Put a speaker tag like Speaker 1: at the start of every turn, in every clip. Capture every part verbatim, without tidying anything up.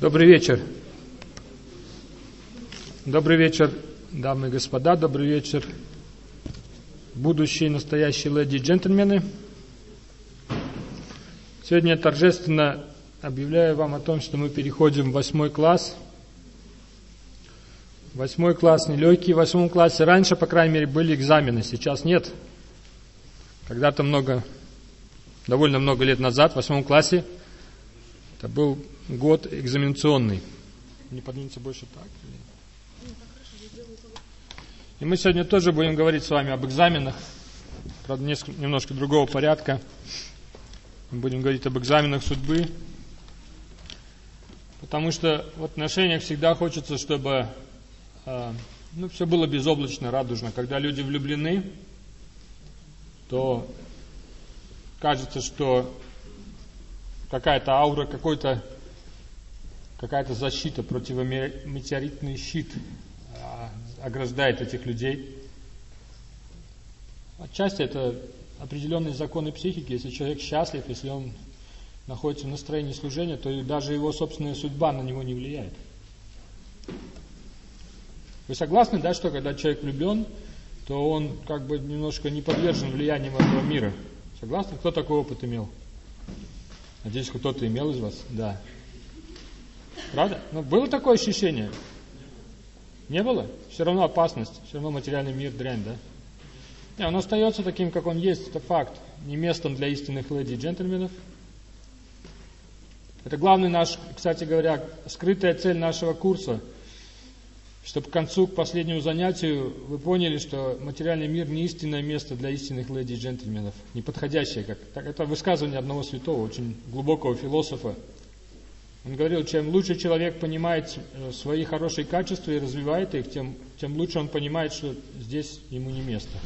Speaker 1: Добрый вечер. Добрый вечер, дамы и господа. Добрый вечер, будущие и настоящие леди и джентльмены. Сегодня я торжественно объявляю вам о том, что мы переходим в восьмой класс. Восьмой класс нелегкий. В восьмом классе раньше, по крайней мере, были экзамены, сейчас нет. Когда-то много, довольно много лет назад, в восьмом классе, это был год экзаменационный. Не поднимется больше так? И мы сегодня тоже будем говорить с вами об экзаменах, правда, несколько, немножко другого порядка. Мы будем говорить об экзаменах судьбы, потому что в отношениях всегда хочется, чтобы э, ну, все было безоблачно, радужно. Когда люди влюблены, то кажется, что какая-то аура, какой-то, какая-то защита, противометеоритный щит ограждает этих людей. Отчасти это определенные законы психики. Если человек счастлив, если он находится в настроении служения, то даже его собственная судьба на него не влияет. Вы согласны, да, что когда человек влюблен, то он как бы немножко не подвержен влиянию этого мира? Согласны? Кто такой опыт имел? Надеюсь, кто-то имел из вас? Да. Правда? Ну, было такое ощущение? Не было? Все равно опасность, все равно материальный мир дрянь, да? Не, он остается таким, как он есть, это факт. Не местом для истинных леди и джентльменов. Это главный наш, кстати говоря, скрытая цель нашего курса, чтобы к концу, к последнему занятию вы поняли, что материальный мир не истинное место для истинных леди и джентльменов, не подходящее. Как, это высказывание одного святого, очень глубокого философа. Он говорил, чем лучше человек понимает свои хорошие качества и развивает их, тем, тем лучше он понимает, что здесь ему не место.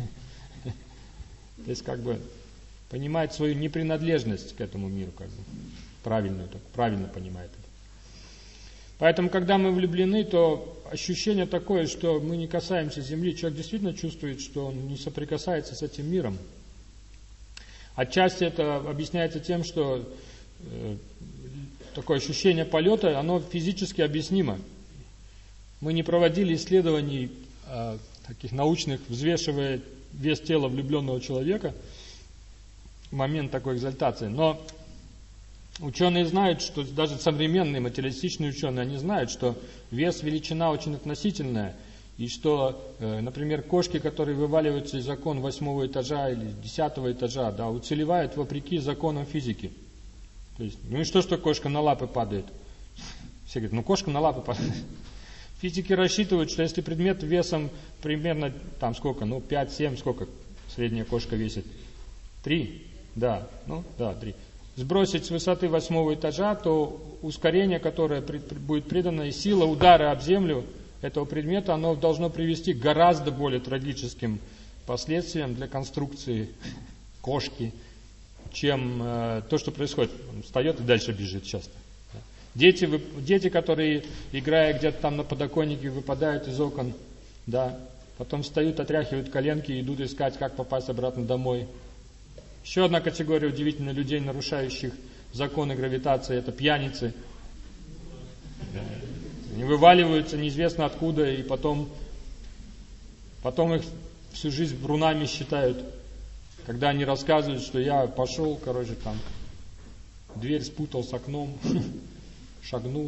Speaker 1: То есть как бы понимает свою непринадлежность к этому миру, как бы правильную, так, правильно понимает это. Поэтому, когда мы влюблены, то ощущение такое, что мы не касаемся земли. Человек действительно чувствует, что он не соприкасается с этим миром. Отчасти это объясняется тем, что э, такое ощущение полета, оно физически объяснимо. Мы не проводили исследований э, таких научных, взвешивая вес тела влюбленного человека в момент такой экзальтации. Но ученые знают, что даже современные материалистичные ученые, они знают, что вес, величина очень относительная, и что, э, например, кошки, которые вываливаются из окон восьмого этажа или десятого этажа, да, уцелевают вопреки законам физики. То есть, ну и что, что кошка на лапы падает? Все говорят, ну кошка на лапы падает. Физики рассчитывают, что если предмет весом примерно, там сколько, ну пять-семь, сколько средняя кошка весит? Три? Да, ну да, три. Сбросить с высоты восьмого этажа, то ускорение, которое будет придано, и сила удара об землю этого предмета, оно должно привести к гораздо более трагическим последствиям для конструкции кошки, чем э, то, что происходит. Он встает и дальше бежит часто. Дети, вы, дети, которые, играя где-то там на подоконнике, выпадают из окон, да, потом встают, отряхивают коленки и идут искать, как попасть обратно домой. Еще одна категория удивительных людей, нарушающих законы гравитации, это пьяницы. Они вываливаются неизвестно откуда, и потом, потом их всю жизнь врунами считают. Когда они рассказывают, что я пошел, короче, там, дверь спутал с окном, шагнул.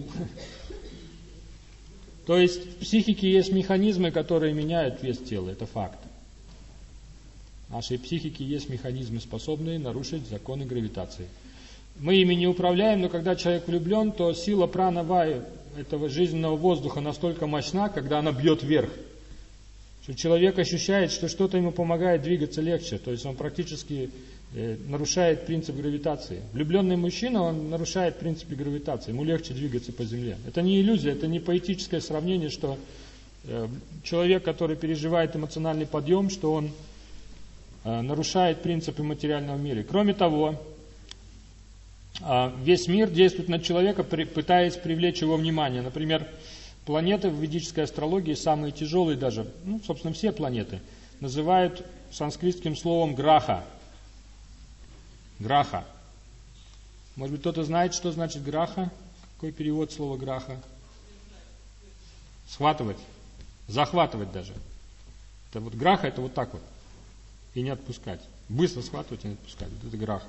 Speaker 1: То есть в психике есть механизмы, которые меняют вес тела, это факт. В нашей психике есть механизмы, способные нарушить законы гравитации. Мы ими не управляем, но когда человек влюблен, то сила прана-ваю, этого жизненного воздуха, настолько мощна, когда она бьет вверх, что человек ощущает, что что-то ему помогает двигаться легче, то есть он практически э, нарушает принцип гравитации. Влюбленный мужчина, он нарушает принцип гравитации, ему легче двигаться по земле. Это не иллюзия, это не поэтическое сравнение, что э, человек, который переживает эмоциональный подъем, что он э, нарушает принципы материального мира. Кроме того, э, весь мир действует на человека, при, пытаясь привлечь его внимание. Например, планеты в ведической астрологии, самые тяжелые даже, ну, собственно, все планеты, называют санскритским словом граха. Граха. Может быть, кто-то знает, что значит граха? Какой перевод слова граха? Схватывать, захватывать даже. Это вот граха, это вот так вот. И не отпускать. Быстро схватывать и не отпускать. Вот это граха.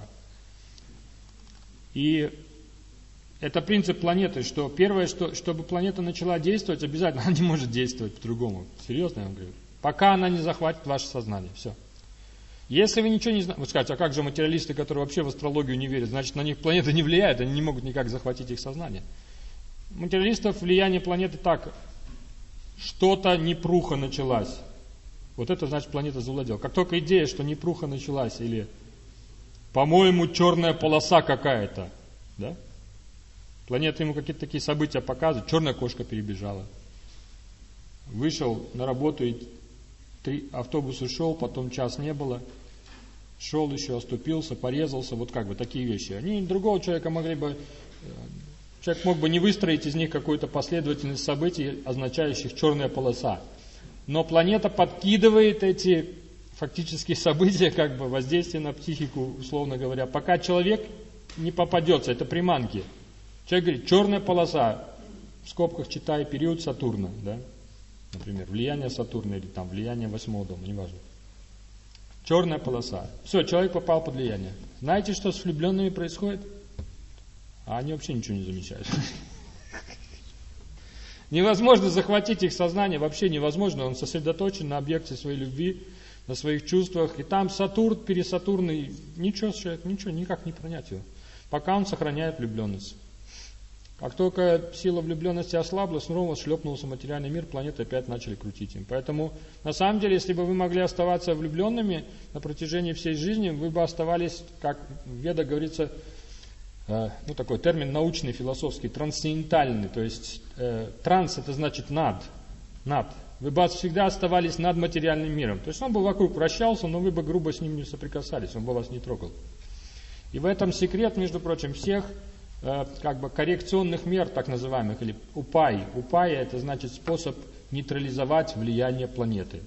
Speaker 1: И это принцип планеты, что первое, что, чтобы планета начала действовать, обязательно она не может действовать по-другому. Серьезно я вам говорю. Пока она не захватит ваше сознание. Все. Если вы ничего не знаете, вы скажете, а как же материалисты, которые вообще в астрологию не верят, значит на них планета не влияет, они не могут никак захватить их сознание. Материалистов влияние планеты так, что-то непруха началась. Вот это значит планета завладела. Как только идея, что непруха началась, или, по-моему, черная полоса какая-то, да? Планета ему какие-то такие события показывает, черная кошка перебежала. Вышел на работу, и три автобуса шел, потом час не было. Шел еще, оступился, порезался, вот как бы такие вещи. Они другого человека могли бы... Человек мог бы не выстроить из них какую-то последовательность событий, означающих черная полоса. Но планета подкидывает эти фактические события, как бы воздействие на психику, условно говоря, пока человек не попадется, это приманки. Человек говорит, черная полоса, в скобках читай, период Сатурна, да? Например, влияние Сатурна или там влияние восьмого дома, неважно. Черная полоса. Все, человек попал под влияние. Знаете, что с влюбленными происходит? А они вообще ничего не замечают. Невозможно захватить их сознание, вообще невозможно. Он сосредоточен на объекте своей любви, на своих чувствах. И там Сатурн, пересатурный, ничего, человек, ничего, никак не пронять его. Пока он сохраняет влюбленность. Как только сила влюбленности ослабла, снова шлепнулся материальный мир, планеты опять начали крутить им. Поэтому, на самом деле, если бы вы могли оставаться влюбленными на протяжении всей жизни, вы бы оставались, как в Ведах говорится, э, ну такой термин научный, философский, трансцендентальный. То есть э, транс это значит над, над. Вы бы всегда оставались над материальным миром. То есть он бы вокруг вращался, но вы бы грубо с ним не соприкасались, он бы вас не трогал. И в этом секрет, между прочим, всех как бы коррекционных мер, так называемых, или упай. Упай это значит способ нейтрализовать влияние планеты.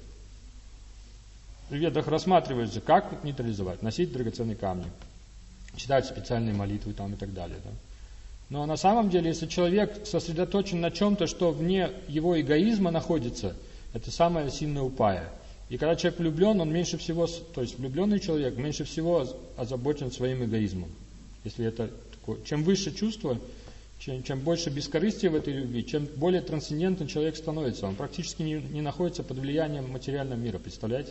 Speaker 1: В Ведах рассматривается, как нейтрализовать, носить драгоценные камни, читать специальные молитвы там и так далее. Да? Но на самом деле, если человек сосредоточен на чем-то, что вне его эгоизма находится, это самое сильное упая. И когда человек влюблен, он меньше всего, то есть влюбленный человек меньше всего озабочен своим эгоизмом. Если это Чем выше чувство, чем, чем больше бескорыстия в этой любви, чем более трансцендентный человек становится. Он практически не, не находится под влиянием материального мира. Представляете?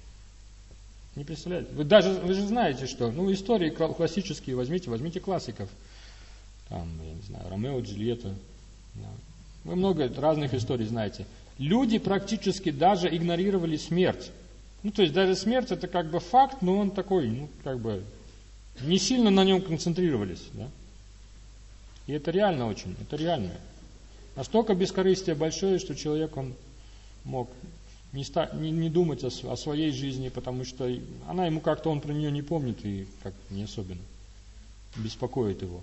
Speaker 1: Не представляете? Вы даже вы же знаете, что ну, истории классические возьмите, возьмите классиков. Там, я не знаю, Ромео и Джульетта. Да. Вы много разных историй знаете. Люди практически даже игнорировали смерть. Ну, то есть даже смерть это как бы факт, но он такой, ну, как бы... Не сильно на нем концентрировались, да? И это реально очень, это реально. Настолько бескорыстие большое, что человек, он мог не, ста, не, не думать о, о своей жизни, потому что она ему как-то, он про нее не помнит и как не особенно беспокоит его.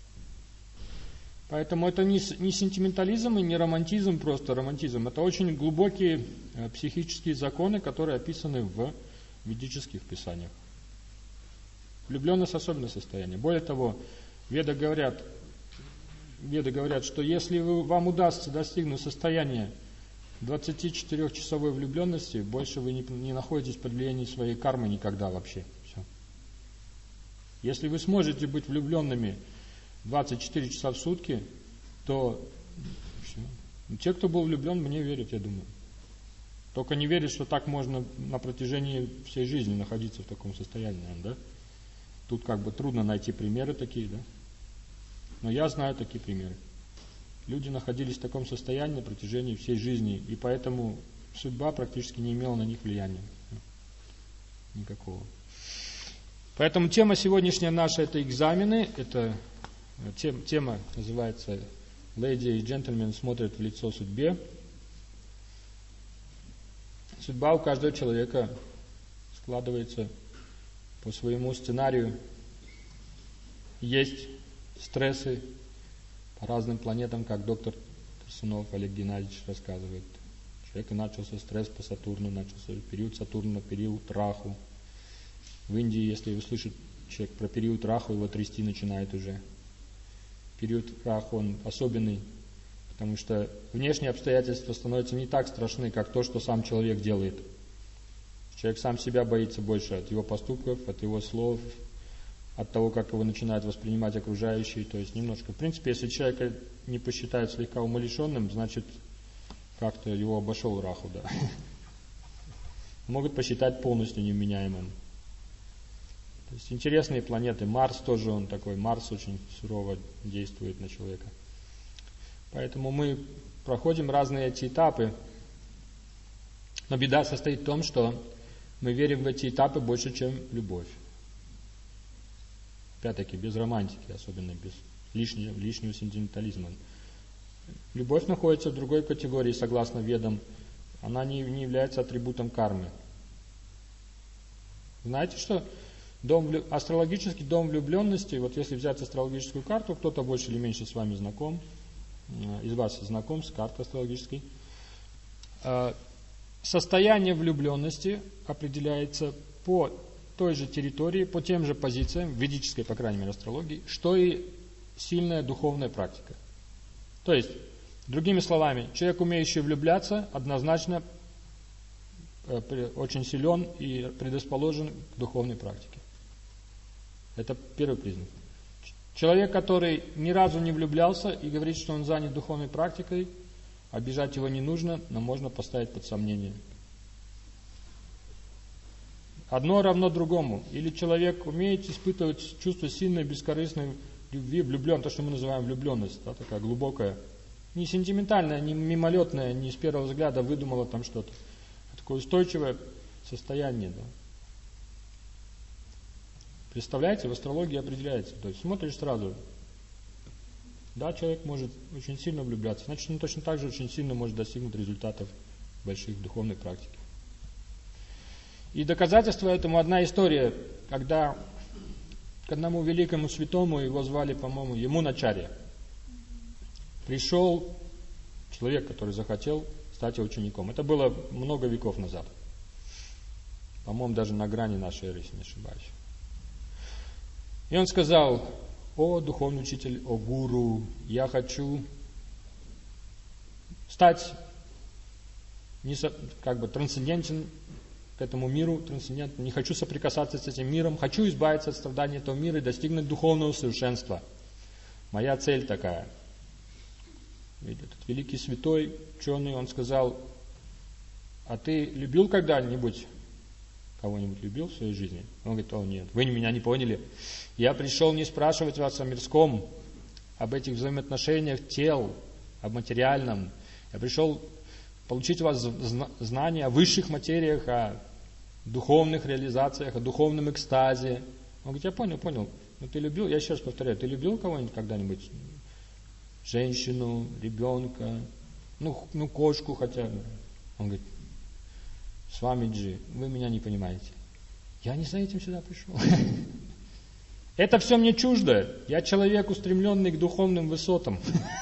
Speaker 1: Поэтому это не, не сентиментализм и не романтизм, просто романтизм. Это очень глубокие э, психические законы, которые описаны в ведических писаниях. Влюбленность особенное состояние. Более того, Веды говорят, Веды говорят, что если вы, вам удастся достигнуть состояния двадцатичетырёхчасовой влюбленности, больше вы не, не находитесь под влиянием своей кармы никогда вообще. Все. Если вы сможете быть влюбленными двадцать четыре часа в сутки, то все. Те, кто был влюблен, мне верят, я думаю. Только не верят, что так можно на протяжении всей жизни находиться в таком состоянии, да? Тут как бы трудно найти примеры такие, да? Но я знаю такие примеры. Люди находились в таком состоянии на протяжении всей жизни, и поэтому судьба практически не имела на них влияния. Никакого. Поэтому тема сегодняшняя наша – это экзамены. Это тема называется «Леди и джентльмен смотрят в лицо судьбе». Судьба у каждого человека складывается по своему сценарию. Есть стрессы по разным планетам, как доктор Тарсунов Олег Геннадьевич рассказывает. У человека начался стресс по Сатурну, начался период Сатурна, период Раху. В Индии, если услышит человек про период Раху, его трясти начинает уже. период раху, он особенный, потому что внешние обстоятельства становятся не так страшны, как то, что сам человек делает. Человек сам себя боится больше от его поступков, от его слов, от того, как его начинают воспринимать окружающие. То есть немножко. В принципе, если человека не посчитают слегка умалишенным, значит, как-то его обошел раху, да. Могут посчитать полностью невменяемым. То есть интересные планеты. Марс тоже он такой. Марс очень сурово действует на человека. Поэтому мы проходим разные эти этапы. Но беда состоит в том, что мы верим в эти этапы больше, чем в любовь. Опять-таки, без романтики, особенно без лишнего, лишнего сентиментализма. Любовь находится в другой категории, согласно ведам. Она не, не является атрибутом кармы. Знаете, что дом, астрологический дом влюбленности, вот если взять астрологическую карту, кто-то больше или меньше с вами знаком, из вас знаком с картой астрологической, состояние влюбленности определяется по той же территории, по тем же позициям, в ведической, по крайней мере, астрологии, что и сильная духовная практика. То есть, другими словами, человек, умеющий влюбляться, однозначно очень силен и предрасположен к духовной практике. Это первый признак. Человек, который ни разу не влюблялся и говорит, что он занят духовной практикой, обижать его не нужно, но можно поставить под сомнение. Одно равно другому. Или человек умеет испытывать чувство сильной, бескорыстной любви, влюблен, то, что мы называем влюбленность, да, такая глубокая, не сентиментальная, не мимолетная, не с первого взгляда выдумала там что-то. Такое устойчивое состояние. Да. Представляете, в астрологии определяется. То есть смотришь сразу. Да, человек может очень сильно влюбляться. Значит, он точно так же очень сильно может достигнуть результатов больших духовной практики. И доказательство этому одна история, когда к одному великому святому, его звали, по-моему, Ямуначарья, пришел человек, который захотел стать учеником. Это было много веков назад. По-моему, даже на грани нашей эры, если не ошибаюсь. И он сказал: «О, духовный учитель, о гуру, я хочу стать не со, как бы трансцендентен к этому миру, трансцендентен, не хочу соприкасаться с этим миром, хочу избавиться от страданий этого мира и достигнуть духовного совершенства. Моя цель такая». Ведь этот великий святой, ученый, он сказал: «А ты любил когда-нибудь, кого-нибудь любил в своей жизни?» Он говорит: «О, нет, вы меня не поняли. Я пришел не спрашивать вас о мирском, об этих взаимоотношениях тел, об материальном. Я пришел получить у вас знания о высших материях, о духовных реализациях, о духовном экстазе». Он говорит: «Я понял, понял. Но ты любил, я еще раз повторяю, ты любил кого-нибудь когда-нибудь? Женщину, ребенка, ну, ну кошку хотя бы?» Он говорит: «Свамиджи, вы меня не понимаете. Я не за этим сюда пришел. Это все мне чуждо. Я человек, устремленный к духовным высотам».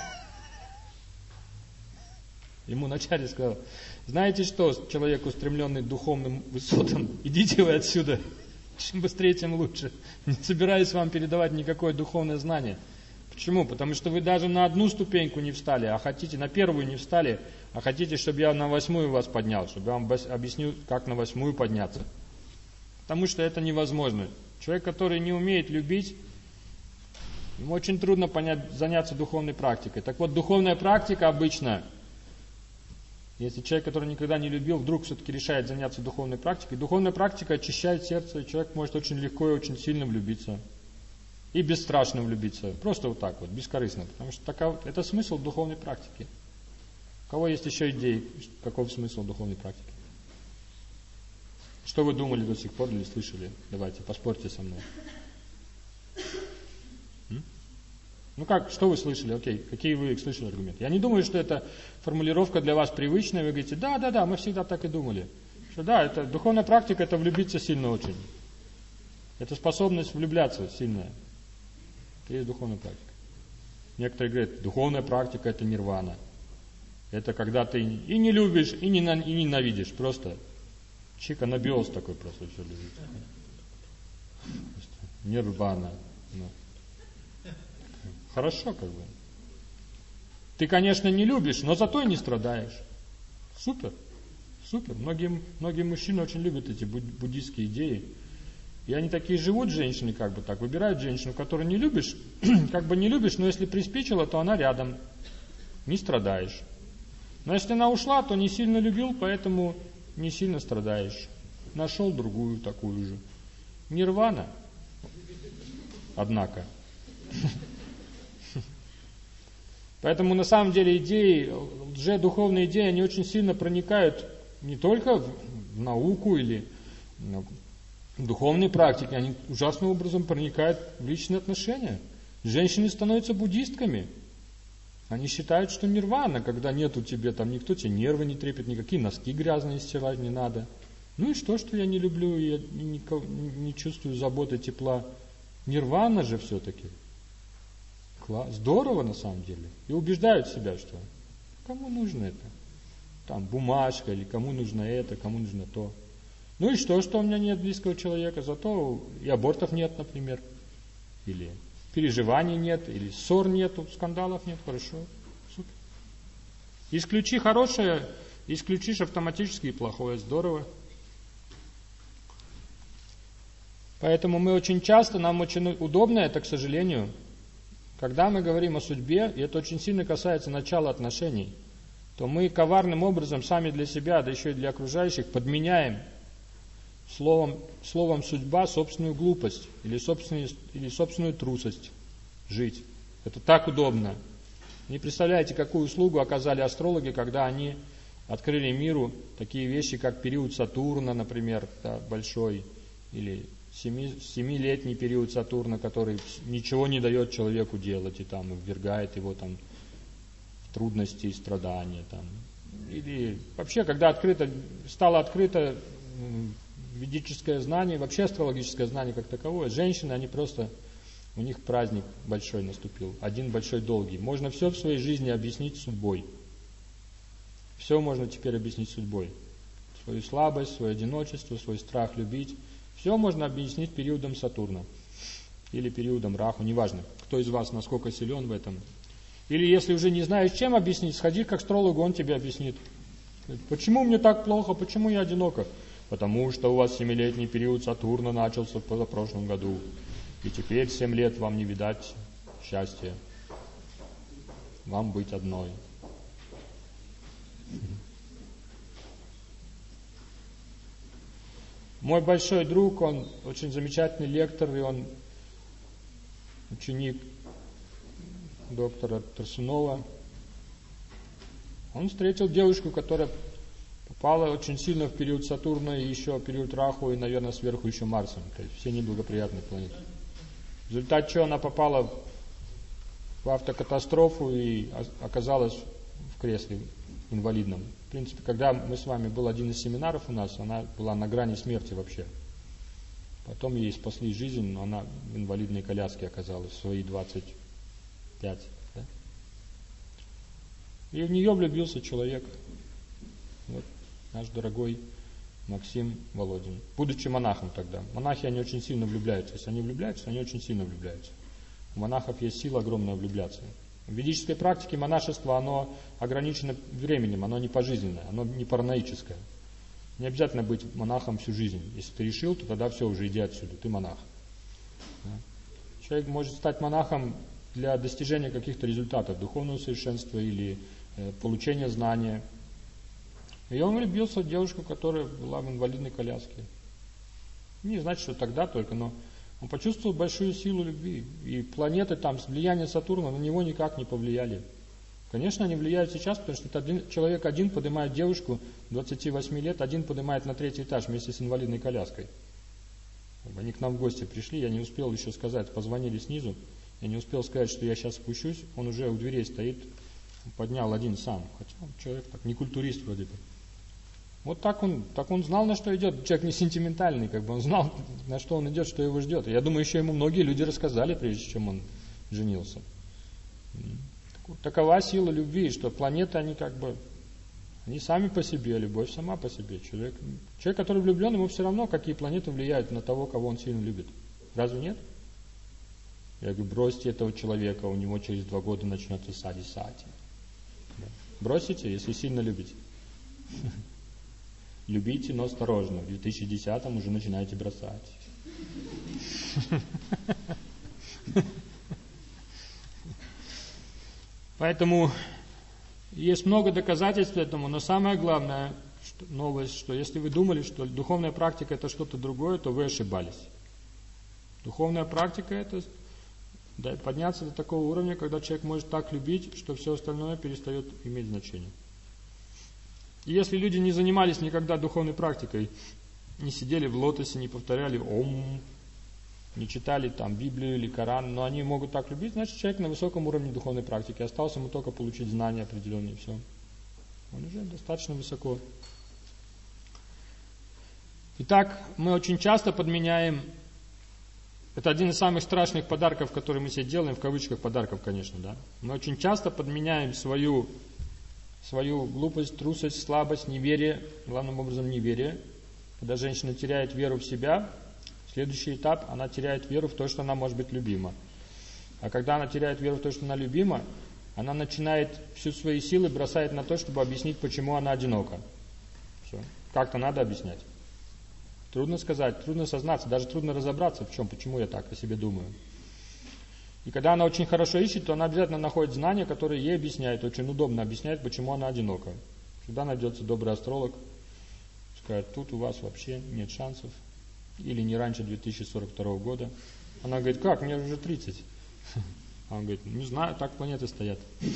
Speaker 1: Ему Начарья сказал: «Знаете что, человек, устремленный к духовным высотам, идите вы отсюда. Чем быстрее, тем лучше. Не собираюсь вам передавать никакое духовное знание». Почему? Потому что вы даже на одну ступеньку не встали, а хотите, на первую не встали, а хотите, чтобы я на восьмую вас поднял, чтобы я вам объяснил, как на восьмую подняться. Потому что это невозможно. Человек, который не умеет любить, ему очень трудно понять, заняться духовной практикой. Так вот, духовная практика обычно, если человек, который никогда не любил, вдруг все-таки решает заняться духовной практикой, духовная практика очищает сердце, и человек может очень легко и очень сильно влюбиться. И бесстрашно влюбиться. Просто вот так вот, бескорыстно. Потому что таков, это смысл духовной практики. У кого есть еще идеи, каков смысл духовной практики? Что вы думали до сих пор или слышали? Давайте, поспорьте со мной. М? Ну как, что вы слышали? Окей, какие вы слышали аргументы? Я не думаю, что это формулировка для вас привычная. Вы говорите: да, да, да, мы всегда так и думали. Что да, это духовная практика, это влюбиться сильно очень. Это способность влюбляться сильная. Это есть духовная практика. Некоторые говорят: духовная практика — это нирвана. Это когда ты и не любишь, и, не, и ненавидишь. Просто чиканабиоз такой просто все любит. Нирвана. Хорошо как бы. Ты, конечно, не любишь, но зато и не страдаешь. Супер. Супер. Многие, многие мужчины очень любят эти буддийские идеи. И они такие живут, женщины, как бы так, выбирают женщину, которую не любишь, как бы не любишь, но если приспичило, то она рядом. Не страдаешь. Но если она ушла, то не сильно любил, поэтому не сильно страдаешь. Нашел другую такую же. Нирвана. Однако. Поэтому на самом деле идеи, лжедуховные идеи, они очень сильно проникают не только в науку или в духовные практики, они ужасным образом проникают в личные отношения. Женщины становятся буддистками. Они считают, что нирвана, когда нету тебе, там никто тебе нервы не трепет, никакие носки грязные стирать не надо. Ну и что, что я не люблю, я не, не чувствую заботы, тепла. Нирвана же все-таки. Здорово на самом деле. И убеждают себя, что кому нужно это? Там бумажка, или кому нужно это, кому нужно то. Ну и что, что у меня нет близкого человека, зато и абортов нет, например. Или переживаний нет, или ссор нету, скандалов нет, хорошо. Супер. Исключи хорошее, исключишь автоматически и плохое, здорово. Поэтому мы очень часто, нам очень удобно это, к сожалению, когда мы говорим о судьбе, и это очень сильно касается начала отношений, то мы коварным образом сами для себя, да еще и для окружающих, подменяем словом, словом судьба собственную глупость или собственную, или собственную трусость жить. Это так удобно. Не представляете, какую услугу оказали астрологи, когда они открыли миру такие вещи, как период Сатурна, например, да, большой, или Семи, семилетний период Сатурна, который ничего не дает человеку делать и там ввергает его там в трудности и страдания. Там. Или вообще, когда открыто, стало открыто ведическое знание, вообще астрологическое знание как таковое, женщины, они просто, у них праздник большой наступил, один большой долгий. Можно все в своей жизни объяснить судьбой. Все можно теперь объяснить судьбой. Свою слабость, свое одиночество, свой страх любить. Все можно объяснить периодом Сатурна или периодом Раху, неважно, кто из вас насколько силен в этом. Или если уже не знаешь, чем объяснить, сходи к астрологу, он тебе объяснит. Почему мне так плохо, почему я одинока? Потому что у вас семилетний период Сатурна начался в позапрошлом году, и теперь семь лет вам не видать счастья, вам быть одной. Мой большой друг, он очень замечательный лектор, и он ученик доктора Тарсунова. Он встретил девушку, которая попала очень сильно в период Сатурна, и еще в период Раху, и, наверное, сверху еще Марсом. То есть все неблагоприятные планеты. В результате чего она попала в автокатастрофу и оказалась в кресле инвалидном. В принципе, когда мы с вами, был один из семинаров у нас, она была на грани смерти вообще. Потом ей спасли жизнь, но она в инвалидной коляске оказалась в свои двадцать пять. Да? И в нее влюбился человек. Вот наш дорогой Максим Володин. Будучи монахом тогда. Монахи, они очень сильно влюбляются. Если они влюбляются, они очень сильно влюбляются. У монахов есть сила огромная влюбляться. В ведической практике монашество, оно ограничено временем, оно не пожизненное, оно не параноическое. Не обязательно быть монахом всю жизнь. Если ты решил, то тогда все, уже иди отсюда, ты монах. Человек может стать монахом для достижения каких-то результатов, духовного совершенства или э, получения знания. И он влюбился в девушку, которая была в инвалидной коляске. Не значит, что тогда только, но он почувствовал большую силу любви. И планеты там, влияние Сатурна на него никак не повлияли. Конечно, они влияют сейчас, потому что один, человек один поднимает девушку двадцати восьми лет, один поднимает на третий этаж вместе с инвалидной коляской. Они к нам в гости пришли, я не успел еще сказать, позвонили снизу, я не успел сказать, что я сейчас спущусь, он уже у дверей стоит, поднял один сам. Хотя он человек так, не культурист вроде бы. Вот так он, так он знал, на что идет. Человек не сентиментальный, как бы он знал, на что он идет, что его ждет. Я думаю, еще ему многие люди рассказали, прежде чем он женился. Такова сила любви, что планеты, они как бы, они сами по себе, любовь сама по себе. Человек, человек, который влюблен, ему все равно, какие планеты влияют на того, кого он сильно любит. Разве нет? Я говорю, бросьте этого человека, у него через два года начнется сади-сати. Бросите, если сильно любите. Любите, но осторожно. В две тысячи десятом уже начинаете бросать. Поэтому есть много доказательств этому, но самое главное, что, новость, что если вы думали, что духовная практика это что-то другое, то вы ошибались. Духовная практика это да, подняться до такого уровня, когда человек может так любить, что все остальное перестает иметь значение. И если люди не занимались никогда духовной практикой, не сидели в лотосе, не повторяли ом, не читали там Библию или Коран, но они могут так любить, значит человек на высоком уровне духовной практики. Осталось ему только получить знания определенные, все. Он уже достаточно высоко. Итак, мы очень часто подменяем, это один из самых страшных подарков, которые мы себе делаем, в кавычках подарков, конечно, да. Мы очень часто подменяем свою, свою глупость, трусость, слабость, неверие, главным образом неверие. Когда женщина теряет веру в себя, следующий этап, она теряет веру в то, что она может быть любима. А когда она теряет веру в то, что она любима, она начинает всю свои силы бросать на то, чтобы объяснить, почему она одинока. Все. Как-то надо объяснять. Трудно сказать, трудно сознаться, даже трудно разобраться, в чем, почему я так о себе думаю. И когда она очень хорошо ищет, то она обязательно находит знания, которые ей объясняют, очень удобно объясняют, почему она одинока. Всегда найдется добрый астролог, скажет, тут у вас вообще нет шансов, или не раньше две тысячи сорок второго года. Она говорит, как, мне уже тридцать. А он говорит, не знаю, так планеты стоят.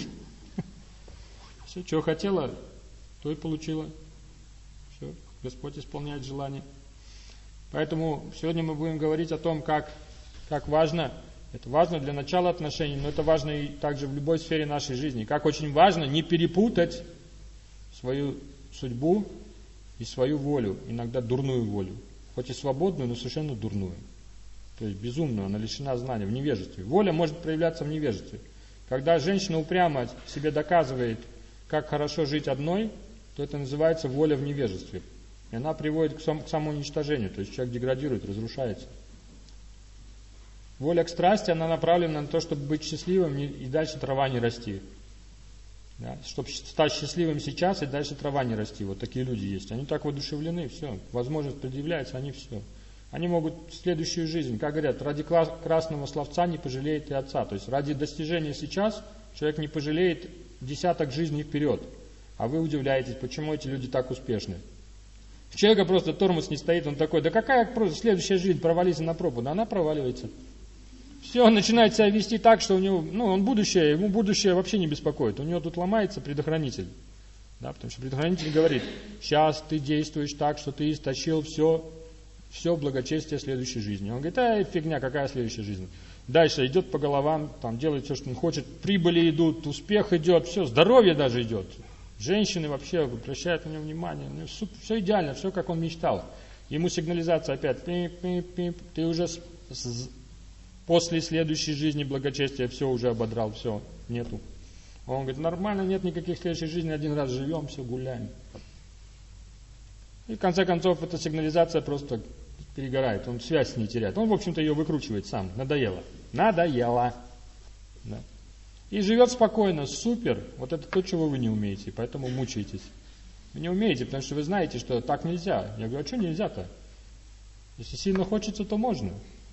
Speaker 1: Все, что хотела, то и получила. Все, Господь исполняет желание. Поэтому сегодня мы будем говорить о том, как, как важно, это важно для начала отношений, но это важно и также в любой сфере нашей жизни. Как очень важно не перепутать свою судьбу и свою волю, иногда дурную волю. Хоть и свободную, но совершенно дурную. То есть безумную, она лишена знания, в невежестве. Воля может проявляться в невежестве. Когда женщина упрямо себе доказывает, как хорошо жить одной, то это называется воля в невежестве. И она приводит к, сам, к самоуничтожению, то есть человек деградирует, разрушается. Воля к страсти, она направлена на то, чтобы быть счастливым и дальше трава не расти. Да? Чтобы стать счастливым сейчас и дальше трава не расти. Вот такие люди есть. Они так воодушевлены, все. Возможность предъявляется, они все. Они могут следующую жизнь, как говорят, ради красного словца не пожалеет и отца. То есть ради достижения сейчас человек не пожалеет десяток жизней вперед. А вы удивляетесь, почему эти люди так успешны. У человека просто тормоз не стоит, он такой, да какая просто следующая жизнь, провалится на пробу. Да она проваливается. Все, он начинает себя вести так, что у него, ну, он будущее, ему будущее вообще не беспокоит. У него тут ломается предохранитель. Да, потому что предохранитель говорит, сейчас ты действуешь так, что ты истощил все, все благочестие следующей жизни. Он говорит, а фигня, какая следующая жизнь? Дальше идет по головам, там делает все, что он хочет, прибыли идут, успех идет, все, здоровье даже идет. Женщины вообще обращают на него внимание, у него все идеально, все как он мечтал. Ему сигнализация опять, пип-пип-пип, ты уже с, с, после следующей жизни благочестия все уже ободрал, все, нету. Он говорит, нормально, нет никаких следующих жизней, один раз живем, все, гуляем. И в конце концов эта сигнализация просто перегорает, он связь с ней теряет. Он, в общем-то, ее выкручивает сам, надоело. Надоело. Да. И живет спокойно, супер. Вот это то, чего вы не умеете, поэтому мучаетесь. Вы не умеете, потому что вы знаете, что так нельзя. Я говорю, а что нельзя-то? Если сильно хочется, то можно.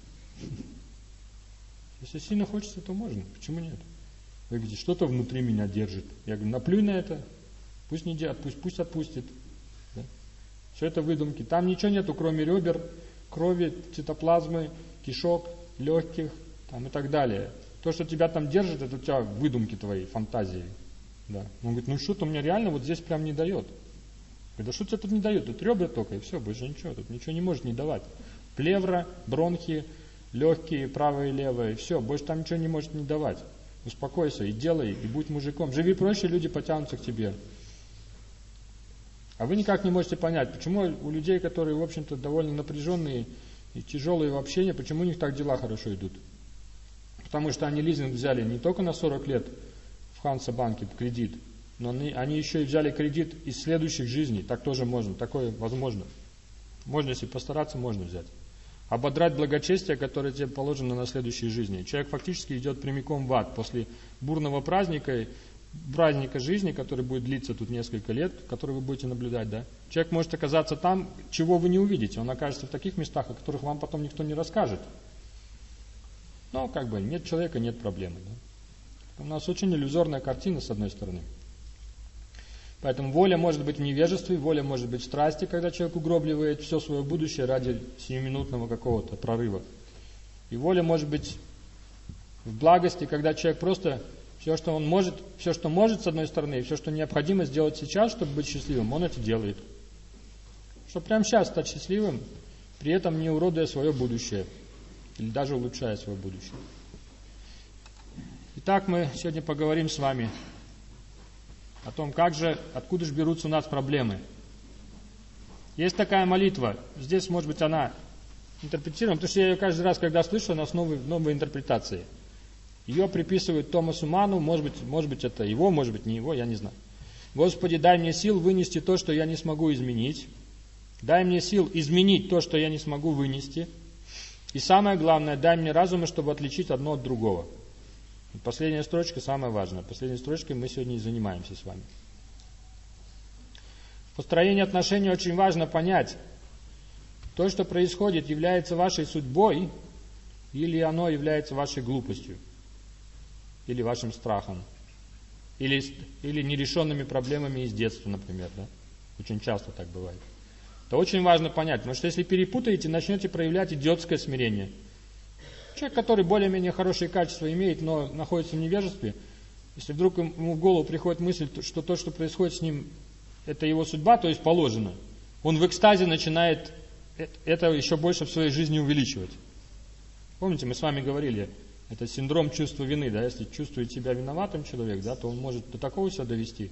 Speaker 1: Если сильно хочется, то можно. Почему нет? Вы говорите, что-то внутри меня держит. Я говорю, наплюй на это, пусть не делает, пусть, пусть отпустит. Да? Все это выдумки. Там ничего нету, кроме ребер, крови, цитоплазмы, кишок, легких там, и так далее. То, что тебя там держит, это у тебя выдумки твои, фантазии. Да. Он говорит, ну что-то мне реально вот здесь прям не дает. Я говорю, да что тебе тут не дает? Тут ребра только, и все, больше ничего. Тут ничего не может не давать. Плевра, бронхи, легкие, правое и левое, и все, больше там ничего не может не давать. Успокойся и делай, и будь мужиком. Живи проще, люди потянутся к тебе. А вы никак не можете понять, почему у людей, которые, в общем-то, довольно напряженные и тяжелые в общении, почему у них так дела хорошо идут? Потому что они лизинг взяли не только на сорок лет в Ханса-банке кредит, но они, они еще и взяли кредит из следующих жизней. Так тоже можно, такое возможно. Можно, если постараться, можно взять. ободрать благочестие, которое тебе положено на следующей жизни. Человек фактически идет прямиком в ад после бурного праздника, праздника жизни, который будет длиться тут несколько лет, который вы будете наблюдать, да? Человек может оказаться там, чего вы не увидите. Он окажется в таких местах, о которых вам потом никто не расскажет. Но как бы нет человека, нет проблемы. Да? У нас очень иллюзорная картина, с одной стороны. Поэтому воля может быть в невежестве, воля может быть в страсти, когда человек угробливает все свое будущее ради сиюминутного какого-то прорыва. И воля может быть в благости, когда человек просто все, что он может, все, что может с одной стороны, и все, что необходимо сделать сейчас, чтобы быть счастливым, он это делает. Чтобы прямо сейчас стать счастливым, при этом не уродуя свое будущее, или даже улучшая свое будущее. Итак, мы сегодня поговорим с вами о том, как же, откуда же берутся у нас проблемы. Есть такая молитва, здесь, может быть, она интерпретирована, потому что я ее каждый раз, когда слышу, она с новой, новой интерпретацией. Ее приписывают Томасу Ману, может быть, может быть, это его, может быть, не его, я не знаю. Господи, дай мне сил вынести то, что я не смогу изменить. Дай мне сил изменить то, что я не смогу вынести. И самое главное, дай мне разума, чтобы отличить одно от другого. Последняя строчка самая важная. Последней строчкой мы сегодня и занимаемся с вами. В построении отношений очень важно понять, то, что происходит, является вашей судьбой, или оно является вашей глупостью, или вашим страхом, или, или нерешенными проблемами из детства, например. Да? Очень часто так бывает. Это очень важно понять, потому что если перепутаете, начнете проявлять идиотское смирение. Человек, который более-менее хорошие качества имеет, но находится в невежестве, если вдруг ему в голову приходит мысль, что то, что происходит с ним, это его судьба, то есть положено, он в экстазе начинает это еще больше в своей жизни увеличивать. Помните, мы с вами говорили, это синдром чувства вины, да, если чувствует себя виноватым человек, да, то он может до такого себя довести.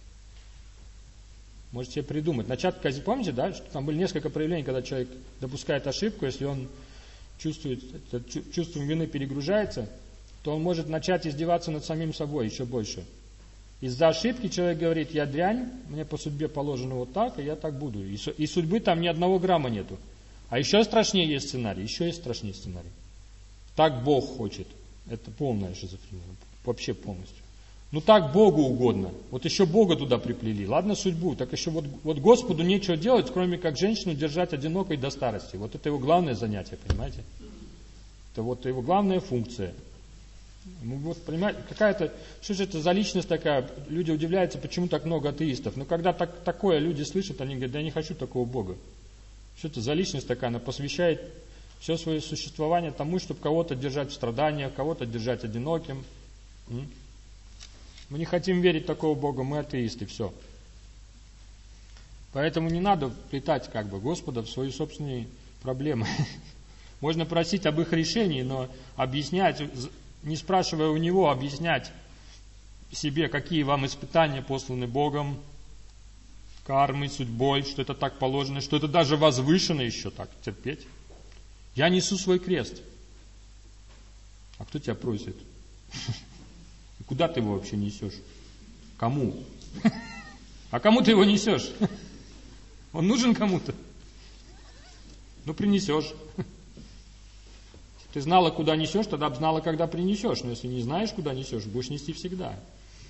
Speaker 1: Можете себе придумать. Начать, помните, да, что там были несколько проявлений, когда человек допускает ошибку, если он чувствует, чувством вины перегружается, то он может начать издеваться над самим собой еще больше. Из-за ошибки человек говорит, я дрянь, мне по судьбе положено вот так, и я так буду. И, и судьбы там ни одного грамма нету. А еще страшнее есть сценарий, еще есть страшнее сценарий. Так Бог хочет. Это полная шизофрения, вообще полностью. Ну так Богу угодно. Вот еще Бога туда приплели. Ладно, судьбу. Так еще вот, вот Господу нечего делать, кроме как женщину держать одинокой до старости. Вот это его главное занятие, понимаете? Это вот его главная функция. Ну, вот, понимаете, какая-то, что же это за личность такая? Люди удивляются, почему так много атеистов. Но когда так, такое люди слышат, они говорят, да я не хочу такого Бога. Что это за личность такая? Она посвящает все свое существование тому, чтобы кого-то держать в страданиях, кого-то держать одиноким. Мы не хотим верить в такого Бога, мы атеисты, все. Поэтому не надо плетать как бы Господа в свои собственные проблемы. Можно просить об их решении, но объяснять, не спрашивая у Него, объяснять себе, какие вам испытания посланы Богом, кармой, судьбой, что это так положено, что это даже возвышено еще так, терпеть. Я несу свой крест. А кто тебя просит? Куда ты его вообще несешь? Кому? А кому ты его несешь? Он нужен кому-то? Ну, принесешь. Если ты знала, куда несешь, тогда бы знала, когда принесешь. Но если не знаешь, куда несешь, будешь нести всегда.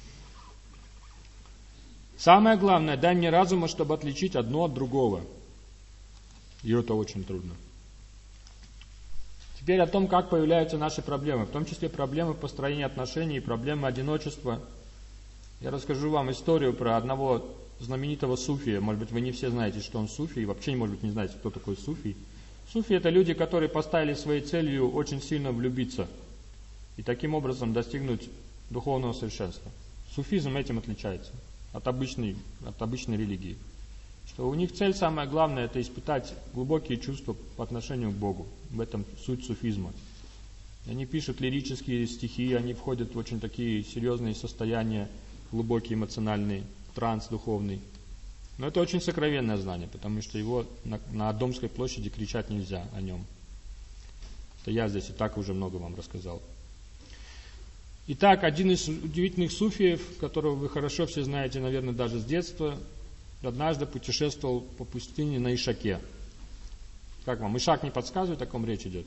Speaker 1: Самое главное, дай мне разума, чтобы отличить одно от другого. И это очень трудно. Теперь о том, как появляются наши проблемы, в том числе проблемы построения отношений и проблемы одиночества. Я расскажу вам историю про одного знаменитого суфия. Может быть, вы не все знаете, что он суфий, и вообще, может быть, не знаете, кто такой суфий. Суфи – это люди, которые поставили своей целью очень сильно влюбиться и таким образом достигнуть духовного совершенства. Суфизм этим отличается от обычной, от обычной религии. Что у них цель самая главная – это испытать глубокие чувства по отношению к Богу. В этом суть суфизма. Они пишут лирические стихи, они входят в очень такие серьезные состояния, глубокие эмоциональные, транс духовный. Но это очень сокровенное знание, потому что его на, на Домской площади кричать нельзя о нем. Это я здесь и так уже много вам рассказал. Итак, один из удивительных суфиев, которого вы хорошо все знаете, наверное, даже с детства, однажды путешествовал по пустыне на Ишаке. Как вам, Ишак не подсказывает, о ком речь идет?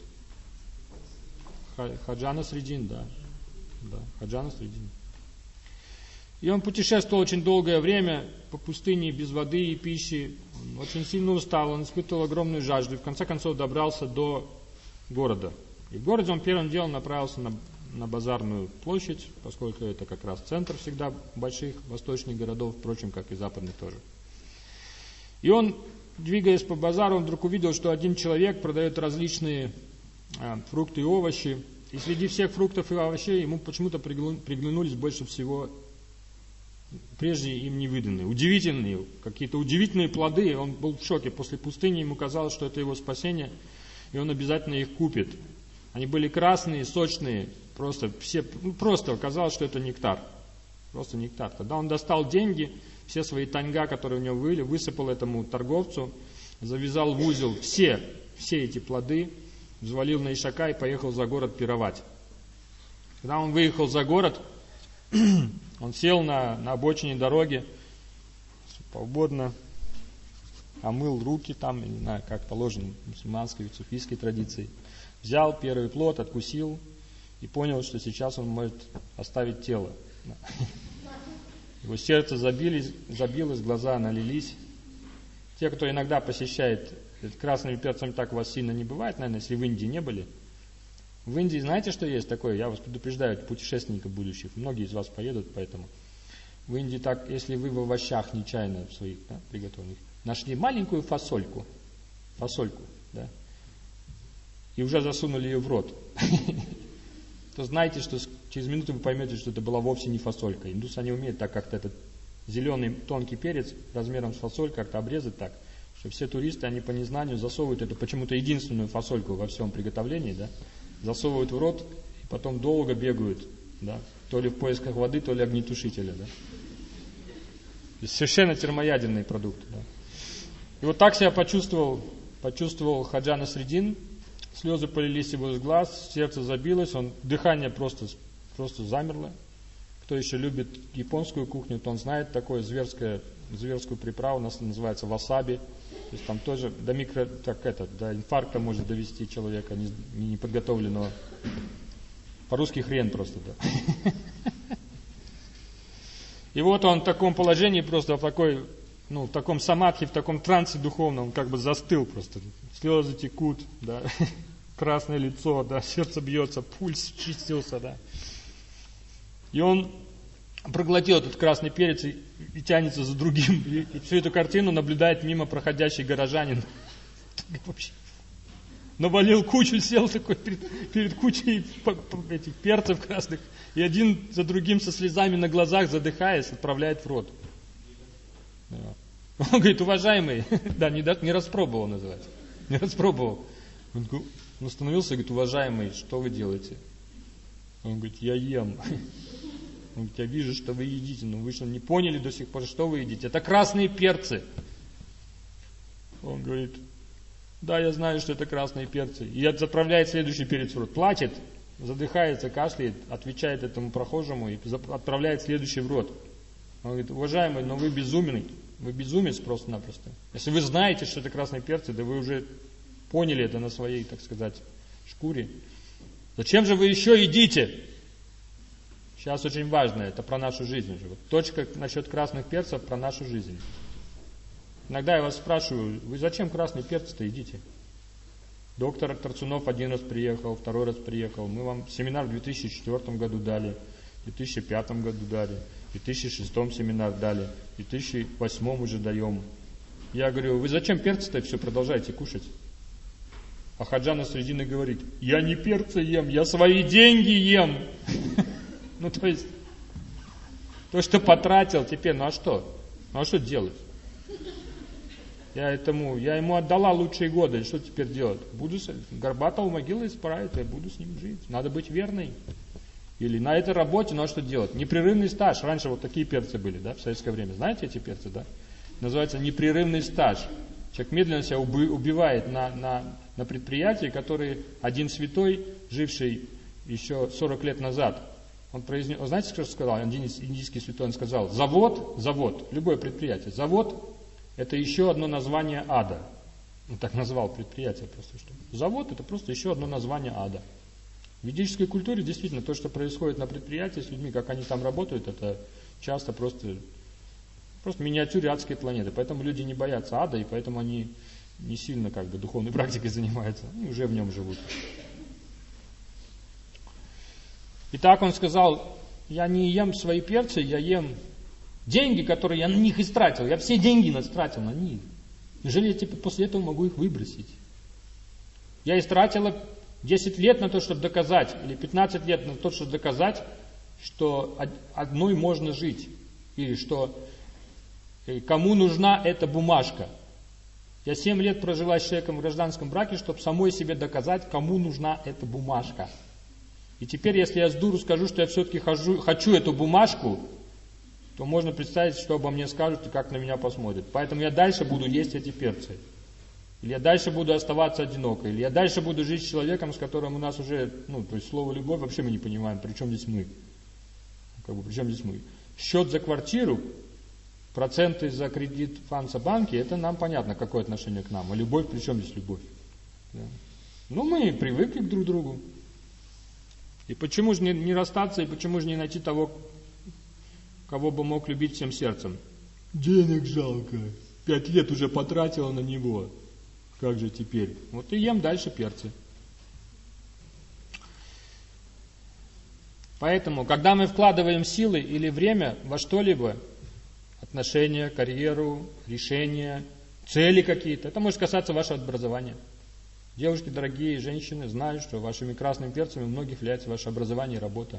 Speaker 1: Хаджа Насреддин, да. Да, Хаджа Насреддин. И он путешествовал очень долгое время по пустыне без воды и пищи. Он очень сильно устал, он испытывал огромную жажду. И в конце концов добрался до города. И в городе он первым делом направился на, на базарную площадь, поскольку это как раз центр всегда больших восточных городов, впрочем, как и западных тоже. И он, двигаясь по базару, он вдруг увидел, что один человек продает различные а, фрукты и овощи. И среди всех фруктов и овощей ему почему-то приглянулись больше всего прежде им не виданные, удивительные, какие-то удивительные плоды. Он был в шоке. После пустыни ему казалось, что это его спасение, и он обязательно их купит. Они были красные, сочные, просто все, ну, просто казалось, что это нектар. Просто нектар. Тогда он достал деньги, все свои таньга, которые у него были, высыпал этому торговцу, завязал в узел все, все эти плоды, взвалил на Ишака и поехал за город пировать. Когда он выехал за город, он сел на, на обочине дороги, свободно омыл руки там, не знаю, как положено в мусульманской, в суфийской традиции. Взял первый плод, откусил и понял, что сейчас он может оставить тело. Его сердце забилось, забилось, глаза налились. Те, кто иногда посещает, красными перцами так у вас сильно не бывает, наверное, если в Индии не были. В Индии знаете, что есть такое? Я вас предупреждаю, путешественников будущих. Многие из вас поедут, поэтому. В Индии так, если вы в овощах нечаянно в своих, да, приготовленных, нашли маленькую фасольку, фасольку, да, и уже засунули ее в рот, то знаете, что через минуту вы поймете, что это была вовсе не фасолька. Индусы, они умеют так как-то этот зеленый тонкий перец размером с фасоль как-то обрезать так, что все туристы, они по незнанию засовывают эту почему-то единственную фасольку во всем приготовлении, да, засовывают в рот и потом долго бегают, да, то ли в поисках воды, то ли огнетушителя, да. То есть совершенно термоядерный продукт, да. И вот так себя почувствовал, почувствовал Хаджа Насреддин, слезы полились его из глаз, сердце забилось, он, дыхание просто, просто замерло. Кто еще любит японскую кухню, то он знает такое зверское, зверскую приправу, у нас называется васаби. То есть там тоже до микро, как это, до инфаркта может довести человека неподготовленного. По-русски хрен просто, да. И вот он в таком положении, просто в такой, ну, в таком самадхи, в таком трансе духовном, он как бы застыл просто. Слезы текут, да, красное лицо, да, сердце бьется, пульс чистился, да. И он проглотил этот красный перец и, и тянется за другим. И, и всю эту картину наблюдает мимо проходящий горожанин. Вообще навалил кучу, сел такой перед, перед кучей этих перцев красных. И один за другим со слезами на глазах, задыхаясь, отправляет в рот. Он говорит: уважаемый, да, не, не распробовал называется. Не распробовал. Он, он остановился и говорит: уважаемый, что вы делаете? Он говорит: я ем. Он говорит: я вижу, что вы едите, но вы что, не поняли до сих пор, что вы едите? Это красные перцы. Он говорит: да, я знаю, что это красные перцы. И отправляет следующий перец в рот. Плачет, задыхается, кашляет, отвечает этому прохожему и отправляет следующий в рот. Он говорит: уважаемый, но вы безумный. Вы безумец просто-напросто. Если вы знаете, что это красные перцы, да вы уже поняли это на своей, так сказать, шкуре. Зачем же вы еще едите? Сейчас очень важно, это про нашу жизнь уже. Вот точка насчет красных перцев про нашу жизнь. Иногда я вас спрашиваю: вы зачем красные перцы-то едите? Доктор Торцунов один раз приехал, второй раз приехал. Мы вам семинар в две тысячи четвёртом году дали, в две тысячи пятом году дали, в две тысячи шестом семинар дали, в две тысячи восьмом уже даем. Я говорю: вы зачем перцы-то все продолжаете кушать? А Хаджа Насреддин говорит: я не перцы ем, я свои деньги ем. Ну, то есть, то, что потратил теперь, ну а что? Ну а что делать? Я этому, я ему отдала лучшие годы, что теперь делать? Буду, Горбатова могила исправить, я буду с ним жить. Надо быть верной. Или на этой работе, ну а что делать? Непрерывный стаж. Раньше вот такие перцы были, да, в советское время. Знаете эти перцы, да? Называется непрерывный стаж. Человек медленно себя убивает на, на, на предприятии, который один святой, живший еще сорок лет назад, он произнес, знаете, что сказал? Один индийский святой, он сказал: завод, завод, любое предприятие, завод — это еще одно название ада. Он так назвал предприятие просто. Что завод это просто еще одно название ада. В ведической культуре действительно то, что происходит на предприятии с людьми, как они там работают, это часто просто, просто миниатюры адской планеты. Поэтому люди не боятся ада, и поэтому они не сильно как бы духовной практикой занимаются, и уже в нем живут. Итак, он сказал, я не ем свои перцы, я ем деньги, которые я на них истратил. Я все деньги истратил на них. Неужели я теперь после этого могу их выбросить? Я истратила десять лет на то, чтобы доказать, или пятнадцать лет на то, чтобы доказать, что одной можно жить. Или что кому нужна эта бумажка. Я семь лет прожила с человеком в гражданском браке, чтобы самой себе доказать, кому нужна эта бумажка. И теперь, если я с дуру скажу, что я все-таки хожу, хочу эту бумажку, то можно представить, что обо мне скажут и как на меня посмотрят. Поэтому я дальше буду есть эти перцы. Или я дальше буду оставаться одинокой. Или я дальше буду жить с человеком, с которым у нас уже, ну, то есть слово любовь вообще мы не понимаем, при чем здесь мы. Как бы, при чем здесь мы. Счет за квартиру, проценты за кредит в Альфа-банке, это нам понятно, какое отношение к нам. А любовь, при чем здесь любовь? Да. Ну, мы привыкли к друг другу. И почему же не, не расстаться, и почему же не найти того, кого бы мог любить всем сердцем? Денег жалко. Пять лет уже потратила на него. Как же теперь? Вот и ем дальше перцы. Поэтому, когда мы вкладываем силы или время во что-либо, отношения, карьеру, решения, цели какие-то, это может касаться вашего образования. Девушки, дорогие женщины, знают, что вашими красными перцами у многих является ваше образование и работа.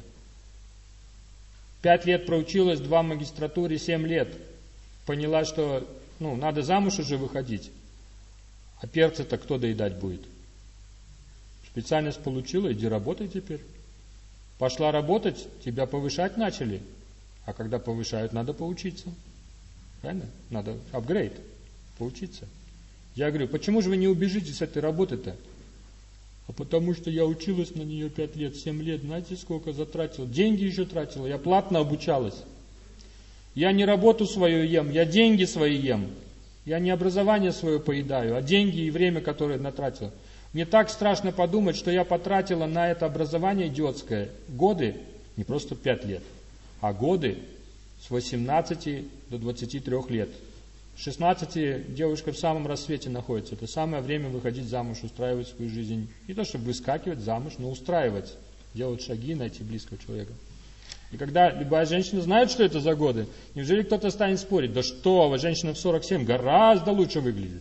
Speaker 1: Пять лет проучилась, два в магистратуре, семь лет. Поняла, что ну, надо замуж уже выходить. А перцы-то кто доедать будет? Специальность получила, иди работай теперь. Пошла работать, тебя повышать начали. А когда повышают, надо поучиться. Правильно? Надо апгрейд, поучиться. Я говорю, почему же вы не убежите с этой работы-то? А потому что я училась на нее пять лет, семь лет, знаете, сколько затратила? Деньги еще тратила, я платно обучалась. Я не работу свою ем, я деньги свои ем. Я не образование свое поедаю, а деньги и время, которое натратила. Мне так страшно подумать, что я потратила на это образование идиотское годы, не просто пять лет, а годы с восемнадцати до двадцати трёх лет. С шестнадцати девушка в самом рассвете находится. Это самое время выходить замуж, устраивать свою жизнь. Не то, чтобы выскакивать замуж, но устраивать, делать шаги, найти близкого человека. И когда любая женщина знает, что это за годы, неужели кто-то станет спорить? Да что вы, женщина в сорок семь гораздо лучше выглядит.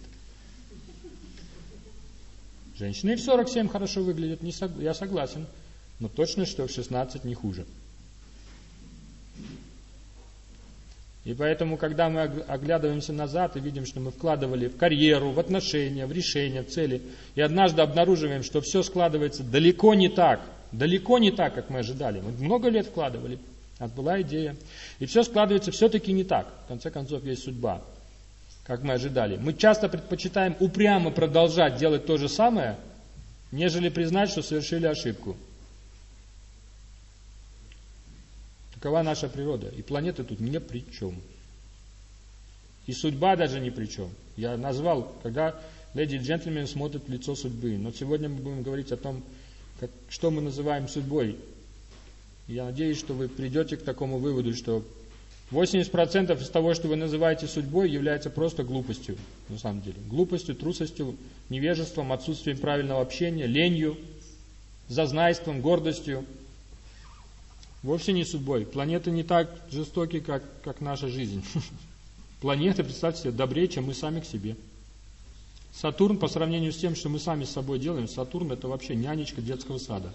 Speaker 1: Женщины и в сорок семь хорошо выглядят, не сог... я согласен. Но точно, что в шестнадцать не хуже. И поэтому, когда мы оглядываемся назад и видим, что мы вкладывали в карьеру, в отношения, в решения, в цели, и однажды обнаруживаем, что все складывается далеко не так, далеко не так, как мы ожидали. Мы много лет вкладывали, у нас была идея, и все складывается все-таки не так. В конце концов, есть судьба, как мы ожидали. Мы часто предпочитаем упрямо продолжать делать то же самое, нежели признать, что совершили ошибку. Такова наша природа. И планета тут ни при чем. И судьба даже ни при чем. Я назвал, когда леди и джентльмен смотрят в лицо судьбы. Но сегодня мы будем говорить о том, как, что мы называем судьбой. Я надеюсь, что вы придете к такому выводу, что восемьдесят процентов из того, что вы называете судьбой, является просто глупостью. На самом деле. Глупостью, трусостью, невежеством, отсутствием правильного общения, ленью, зазнайством, гордостью. Вовсе не судьбой. Планеты не так жестоки, как, как наша жизнь. Планеты, представьте себе, добрее, чем мы сами к себе. Сатурн, по сравнению с тем, что мы сами с собой делаем, Сатурн это вообще нянечка детского сада.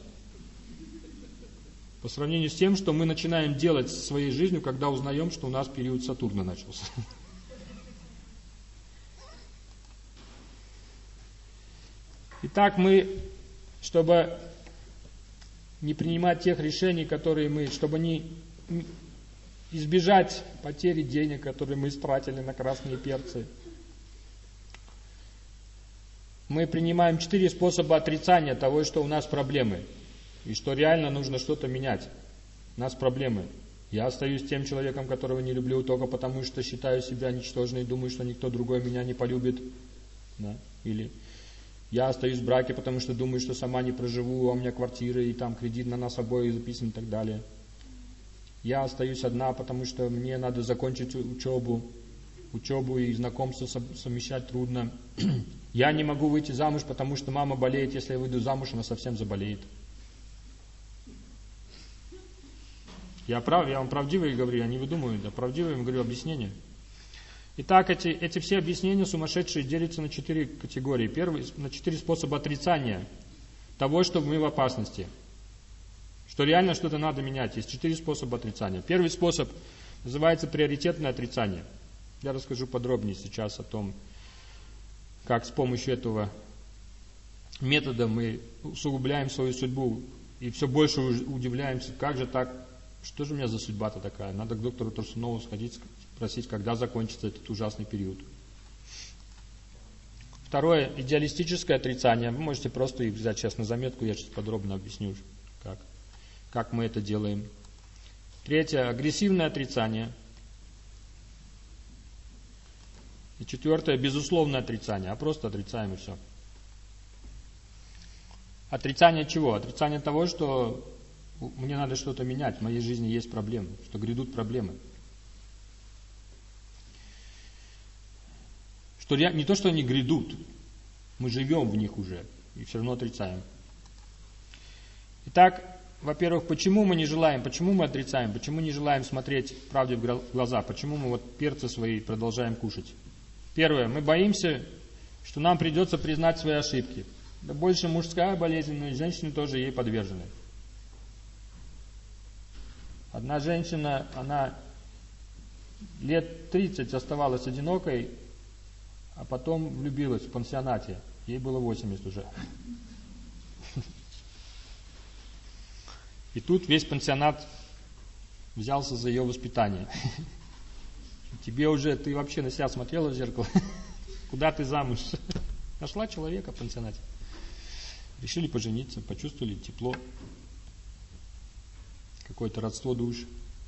Speaker 1: По сравнению с тем, что мы начинаем делать со своей жизнью, когда узнаем, что у нас период Сатурна начался. Итак, мы, чтобы не принимать тех решений, которые мы, чтобы не избежать потери денег, которые мы истратили на красные перцы. Мы принимаем четыре способа отрицания того, что у нас проблемы, и что реально нужно что-то менять. У нас проблемы. Я остаюсь тем человеком, которого не люблю, только потому что считаю себя ничтожной и думаю, что никто другой меня не полюбит. Да? Или я остаюсь в браке, потому что думаю, что сама не проживу, а у меня квартира, и там кредит на нас обоих записан и так далее. Я остаюсь одна, потому что мне надо закончить учебу. Учебу и знакомство совмещать трудно. Я не могу выйти замуж, потому что мама болеет. Если я выйду замуж, она совсем заболеет. Я, прав, я вам правдивые говорю, я не выдумываю, да, правдивые вам говорю объяснения. Итак, эти, эти все объяснения сумасшедшие делятся на четыре категории. Первый, на четыре способа отрицания того, что мы в опасности. Что реально что-то надо менять. Есть четыре способа отрицания. Первый способ называется приоритетное отрицание. Я расскажу подробнее сейчас о том, как с помощью этого метода мы усугубляем свою судьбу и все больше удивляемся, как же так, что же у меня за судьба-то такая. Надо к доктору Турсунову сходить, спросить, когда закончится этот ужасный период. Второе, идеалистическое отрицание. Вы можете просто их взять сейчас на заметку, я сейчас подробно объясню, как, как мы это делаем. Третье, агрессивное отрицание. И четвертое, безусловное отрицание, а просто отрицаем и все. Отрицание чего? Отрицание того, что мне надо что-то менять, в моей жизни есть проблемы, что грядут проблемы. Что не то, что они грядут, мы живем в них уже и все равно отрицаем. Итак, во-первых, почему мы не желаем, почему мы отрицаем, почему не желаем смотреть правде в глаза, почему мы вот перцы свои продолжаем кушать? Первое, мы боимся, что нам придется признать свои ошибки. Да больше мужская болезнь, но и женщины тоже ей подвержены. Одна женщина, она лет тридцать оставалась одинокой, а потом влюбилась в пансионате. Ей было восемьдесят уже. И тут весь пансионат взялся за ее воспитание. Тебе уже, ты вообще на себя смотрела в зеркало? Куда ты замуж? Нашла человека в пансионате. Решили пожениться, почувствовали тепло, какое-то родство душ.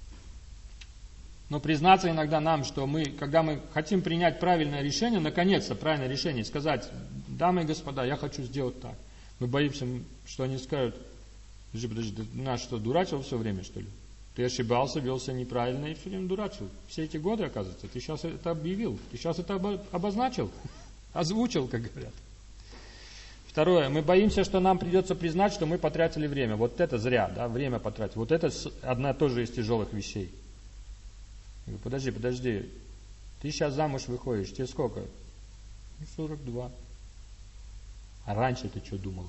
Speaker 1: Но признаться иногда нам, что мы, когда мы хотим принять правильное решение, наконец-то правильное решение, сказать, дамы и господа, я хочу сделать так. Мы боимся, что они скажут, подожди, подожди, ты нас что, дурачил все время, что ли? Ты ошибался, вел себя неправильно и все время дурачил. Все эти годы, оказывается, ты сейчас это объявил, ты сейчас это обозначил, озвучил, как говорят. Второе, мы боимся, что нам придется признать, что мы потратили время. Вот это зря, да, время потратить. Вот это одна тоже из тяжелых вещей. Я говорю, подожди, подожди, ты сейчас замуж выходишь, тебе сколько? Ну, сорок два. А раньше ты что думала?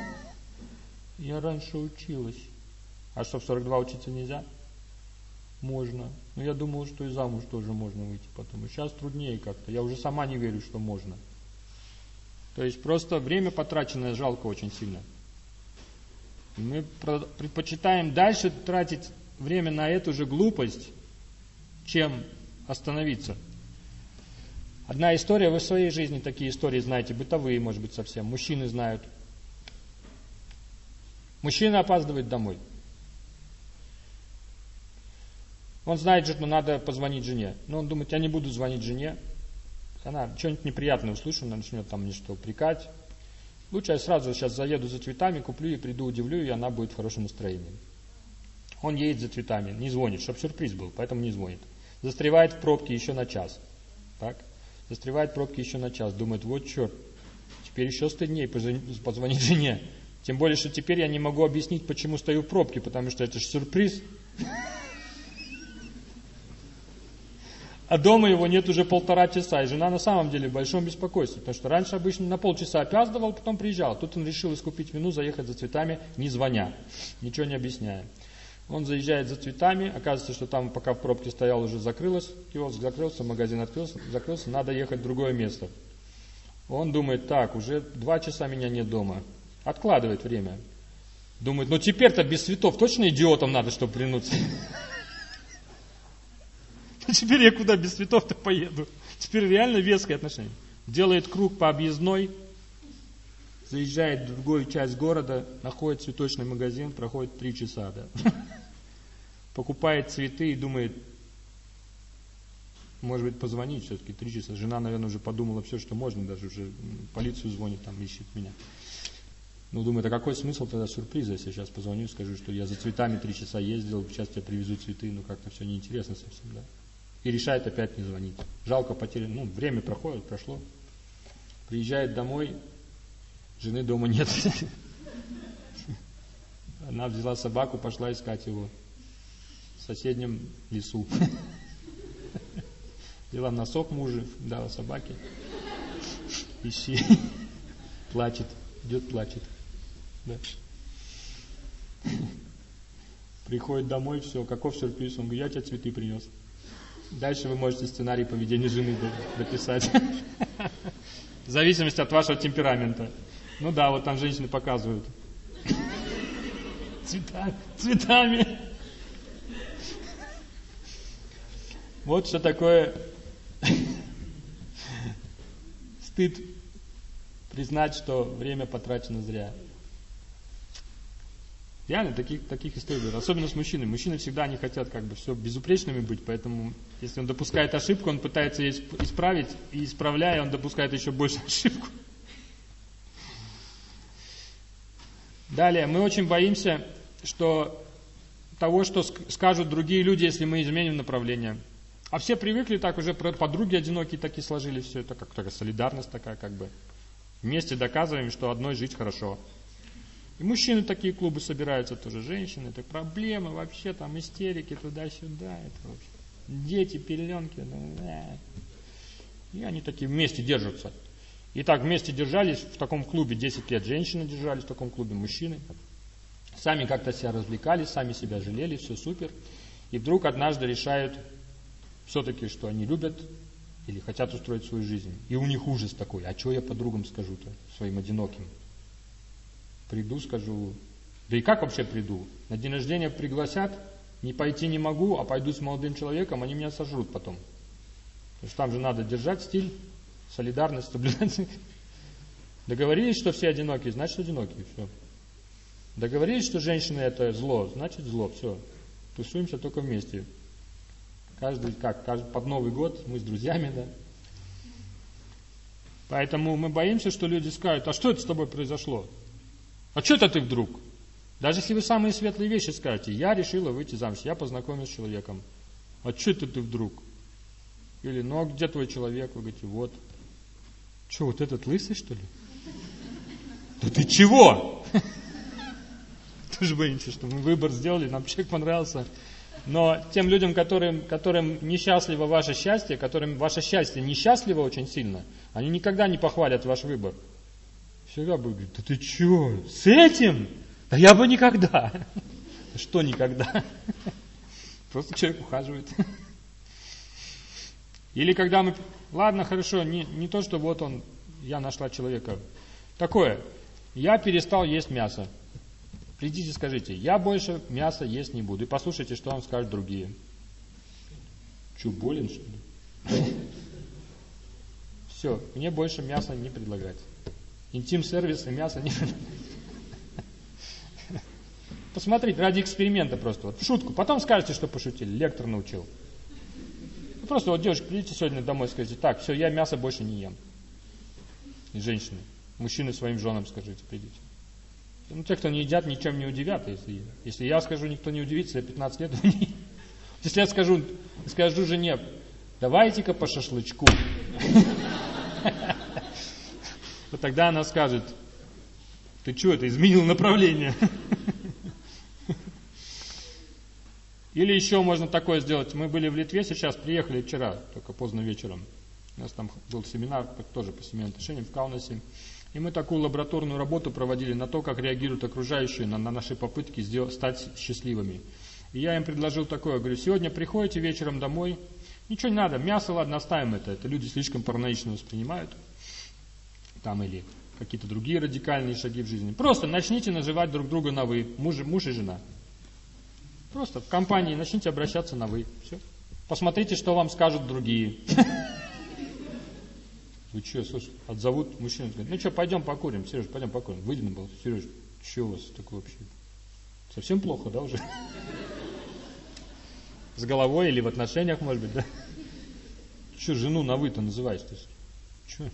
Speaker 1: Я раньше училась. А что, в сорок два учиться нельзя? Можно. Но я думала, что и замуж тоже можно выйти потом. И сейчас труднее как-то. Я уже сама не верю, что можно. То есть просто время потраченное жалко очень сильно. И мы предпочитаем дальше тратить время на эту же глупость, чем остановиться. Одна история, вы в своей жизни такие истории знаете, бытовые, может быть, совсем. Мужчины знают. Мужчина опаздывает домой. Он знает, что надо позвонить жене. Но он думает, я не буду звонить жене. Она что-нибудь неприятное услышит, она начнет там мне что упрекать. Лучше я сразу сейчас заеду за цветами, куплю и приду, удивлю, и она будет в хорошем настроении. Он едет за цветами, не звонит, чтобы сюрприз был, поэтому не звонит. Застревает в пробке еще на час. Так? Застревает в пробке еще на час. Думает, вот черт, теперь еще стыднее позвонить жене. Тем более, что теперь я не могу объяснить, почему стою в пробке, потому что это же сюрприз. А дома его нет уже полтора часа, и жена на самом деле в большом беспокойстве, потому что раньше обычно на полчаса опаздывал, потом приезжал. Тут он решил искупить вину, заехать за цветами, не звоня, ничего не объясняя. Он заезжает за цветами, оказывается, что там, пока в пробке стоял, уже закрылось, киоск закрылся, магазин открылся, закрылся, надо ехать в другое место. Он думает, так, уже два часа меня нет дома, откладывает время. Думает, ну теперь-то без цветов точно идиотом надо, чтобы вернуться. Теперь я куда без цветов-то поеду? Теперь реально веское отношение. Делает круг по объездной, заезжает в другую часть города, находит цветочный магазин, проходит три часа, да. Покупает цветы и думает, Может быть, позвонить все-таки три часа. Жена, наверное, уже подумала все, что можно, даже уже полицию звонит, там ищет меня. Ну, думаю, да какой смысл тогда сюрприза, если я сейчас позвоню и скажу, что я за цветами три часа ездил, сейчас тебе привезу цветы, ну как-то все неинтересно совсем, да. И решает опять не звонить. Жалко потеряно, ну, время проходит, прошло. Приезжает домой, жены дома нет. Она взяла собаку, пошла искать его в соседнем лесу. Взяла носок мужа, дала собаке. Ищи. Плачет, идет, плачет. Да. Приходит домой, все, каков сюрприз? Он говорит, я тебе цветы принес. Дальше вы можете сценарий поведения жены дописать. В зависимости от вашего темперамента. Ну да, вот там женщины показывают. Цветами, цветами. Вот что такое стыд признать, что время потрачено зря. Реально, таких, таких историй было. Особенно с мужчинами. Мужчины всегда не хотят как бы все безупречными быть, поэтому если он допускает ошибку, он пытается ее исправить, и исправляя, он допускает еще больше ошибку. Далее, мы очень боимся, что того, что скажут другие люди, если мы изменим направление. А все привыкли так уже, подруги одинокие такие сложили все, это как такая солидарность такая как бы. Вместе доказываем, что одной жить хорошо. И мужчины такие клубы собираются тоже, женщины, это проблемы вообще, там истерики туда-сюда, это вообще дети, пеленки, да. И они такие вместе держатся. И так вместе держались в таком клубе десять лет, женщины держались в таком клубе, мужчины. Сами как-то себя развлекали, сами себя жалели, все супер. И вдруг однажды решают все-таки, что они любят или хотят устроить свою жизнь. И у них ужас такой, а что я подругам скажу-то, своим одиноким? Приду, скажу, да и как вообще приду? На день рождения пригласят, не пойти не могу, а пойду с молодым человеком, они меня сожрут потом. Потому что там же надо держать стиль, солидарность, соблюдать. Договорились, что все одинокие, значит одинокие, все. Договорились, что женщины это зло, значит зло, все. Тусуемся только вместе. Каждый, как, каждый, под Новый год мы с друзьями, да. Поэтому мы боимся, что люди скажут, а что это с тобой произошло? А что это ты вдруг? Даже если вы самые светлые вещи скажете, я решила выйти замуж, я познакомилась с человеком. А что это ты вдруг? Или, ну а где твой человек? Вы говорите, вот. Что, вот этот лысый, что ли? Да ты чего? Тоже боимся, что мы выбор сделали, нам человек понравился. Но тем людям, которым, которым несчастливо ваше счастье, которым ваше счастье несчастливо очень сильно, они никогда не похвалят ваш выбор. Всегда будут говорить, да ты что, с этим? Да я бы никогда. Что никогда? Просто человек ухаживает. Или когда мы... Ладно, хорошо, не, не то, что вот он, я нашла человека. Такое, я перестал есть мясо. Придите, скажите, я больше мяса есть не буду. И послушайте, что вам скажут другие. Че, болен, что ли? Все, мне больше мяса не предлагать. Интим-сервис и мясо не предлагать. Посмотрите, ради эксперимента просто, вот в шутку. Потом скажете, что пошутили, лектор научил. Просто вот, девушка, придите сегодня домой и скажите, так, все, я мясо больше не ем. И женщины, мужчины своим женам скажите, придите. Ну, те, кто не едят, ничем не удивят. Если, если я скажу, никто не удивится, я пятнадцать лет. Если я скажу, скажу жене, давайте-ка по шашлычку. Вот тогда она скажет, ты что, это изменил направление? Или еще можно такое сделать. Мы были в Литве сейчас, приехали вчера, только поздно вечером. У нас там был семинар тоже по семейным отношениям в Каунасе. И мы такую лабораторную работу проводили на то, как реагируют окружающие на, на наши попытки сделать, стать счастливыми. И я им предложил такое, говорю, сегодня приходите вечером домой, ничего не надо, мясо, ладно, оставим это, это люди слишком параноично воспринимают. Там или какие-то другие радикальные шаги в жизни. Просто начните называть друг друга на «вы», муж, муж и жена. Просто в компании начните обращаться на «вы». Все. Посмотрите, что вам скажут другие. Вы что, слушай, отзовут мужчину, говорит, ну что, пойдем покурим, Сереж, пойдем покурим. Выйдем был, Сереж, что у вас такое вообще? Совсем плохо, да, уже? С головой или в отношениях, может быть, да? Что жену на вы-то называешь? Что?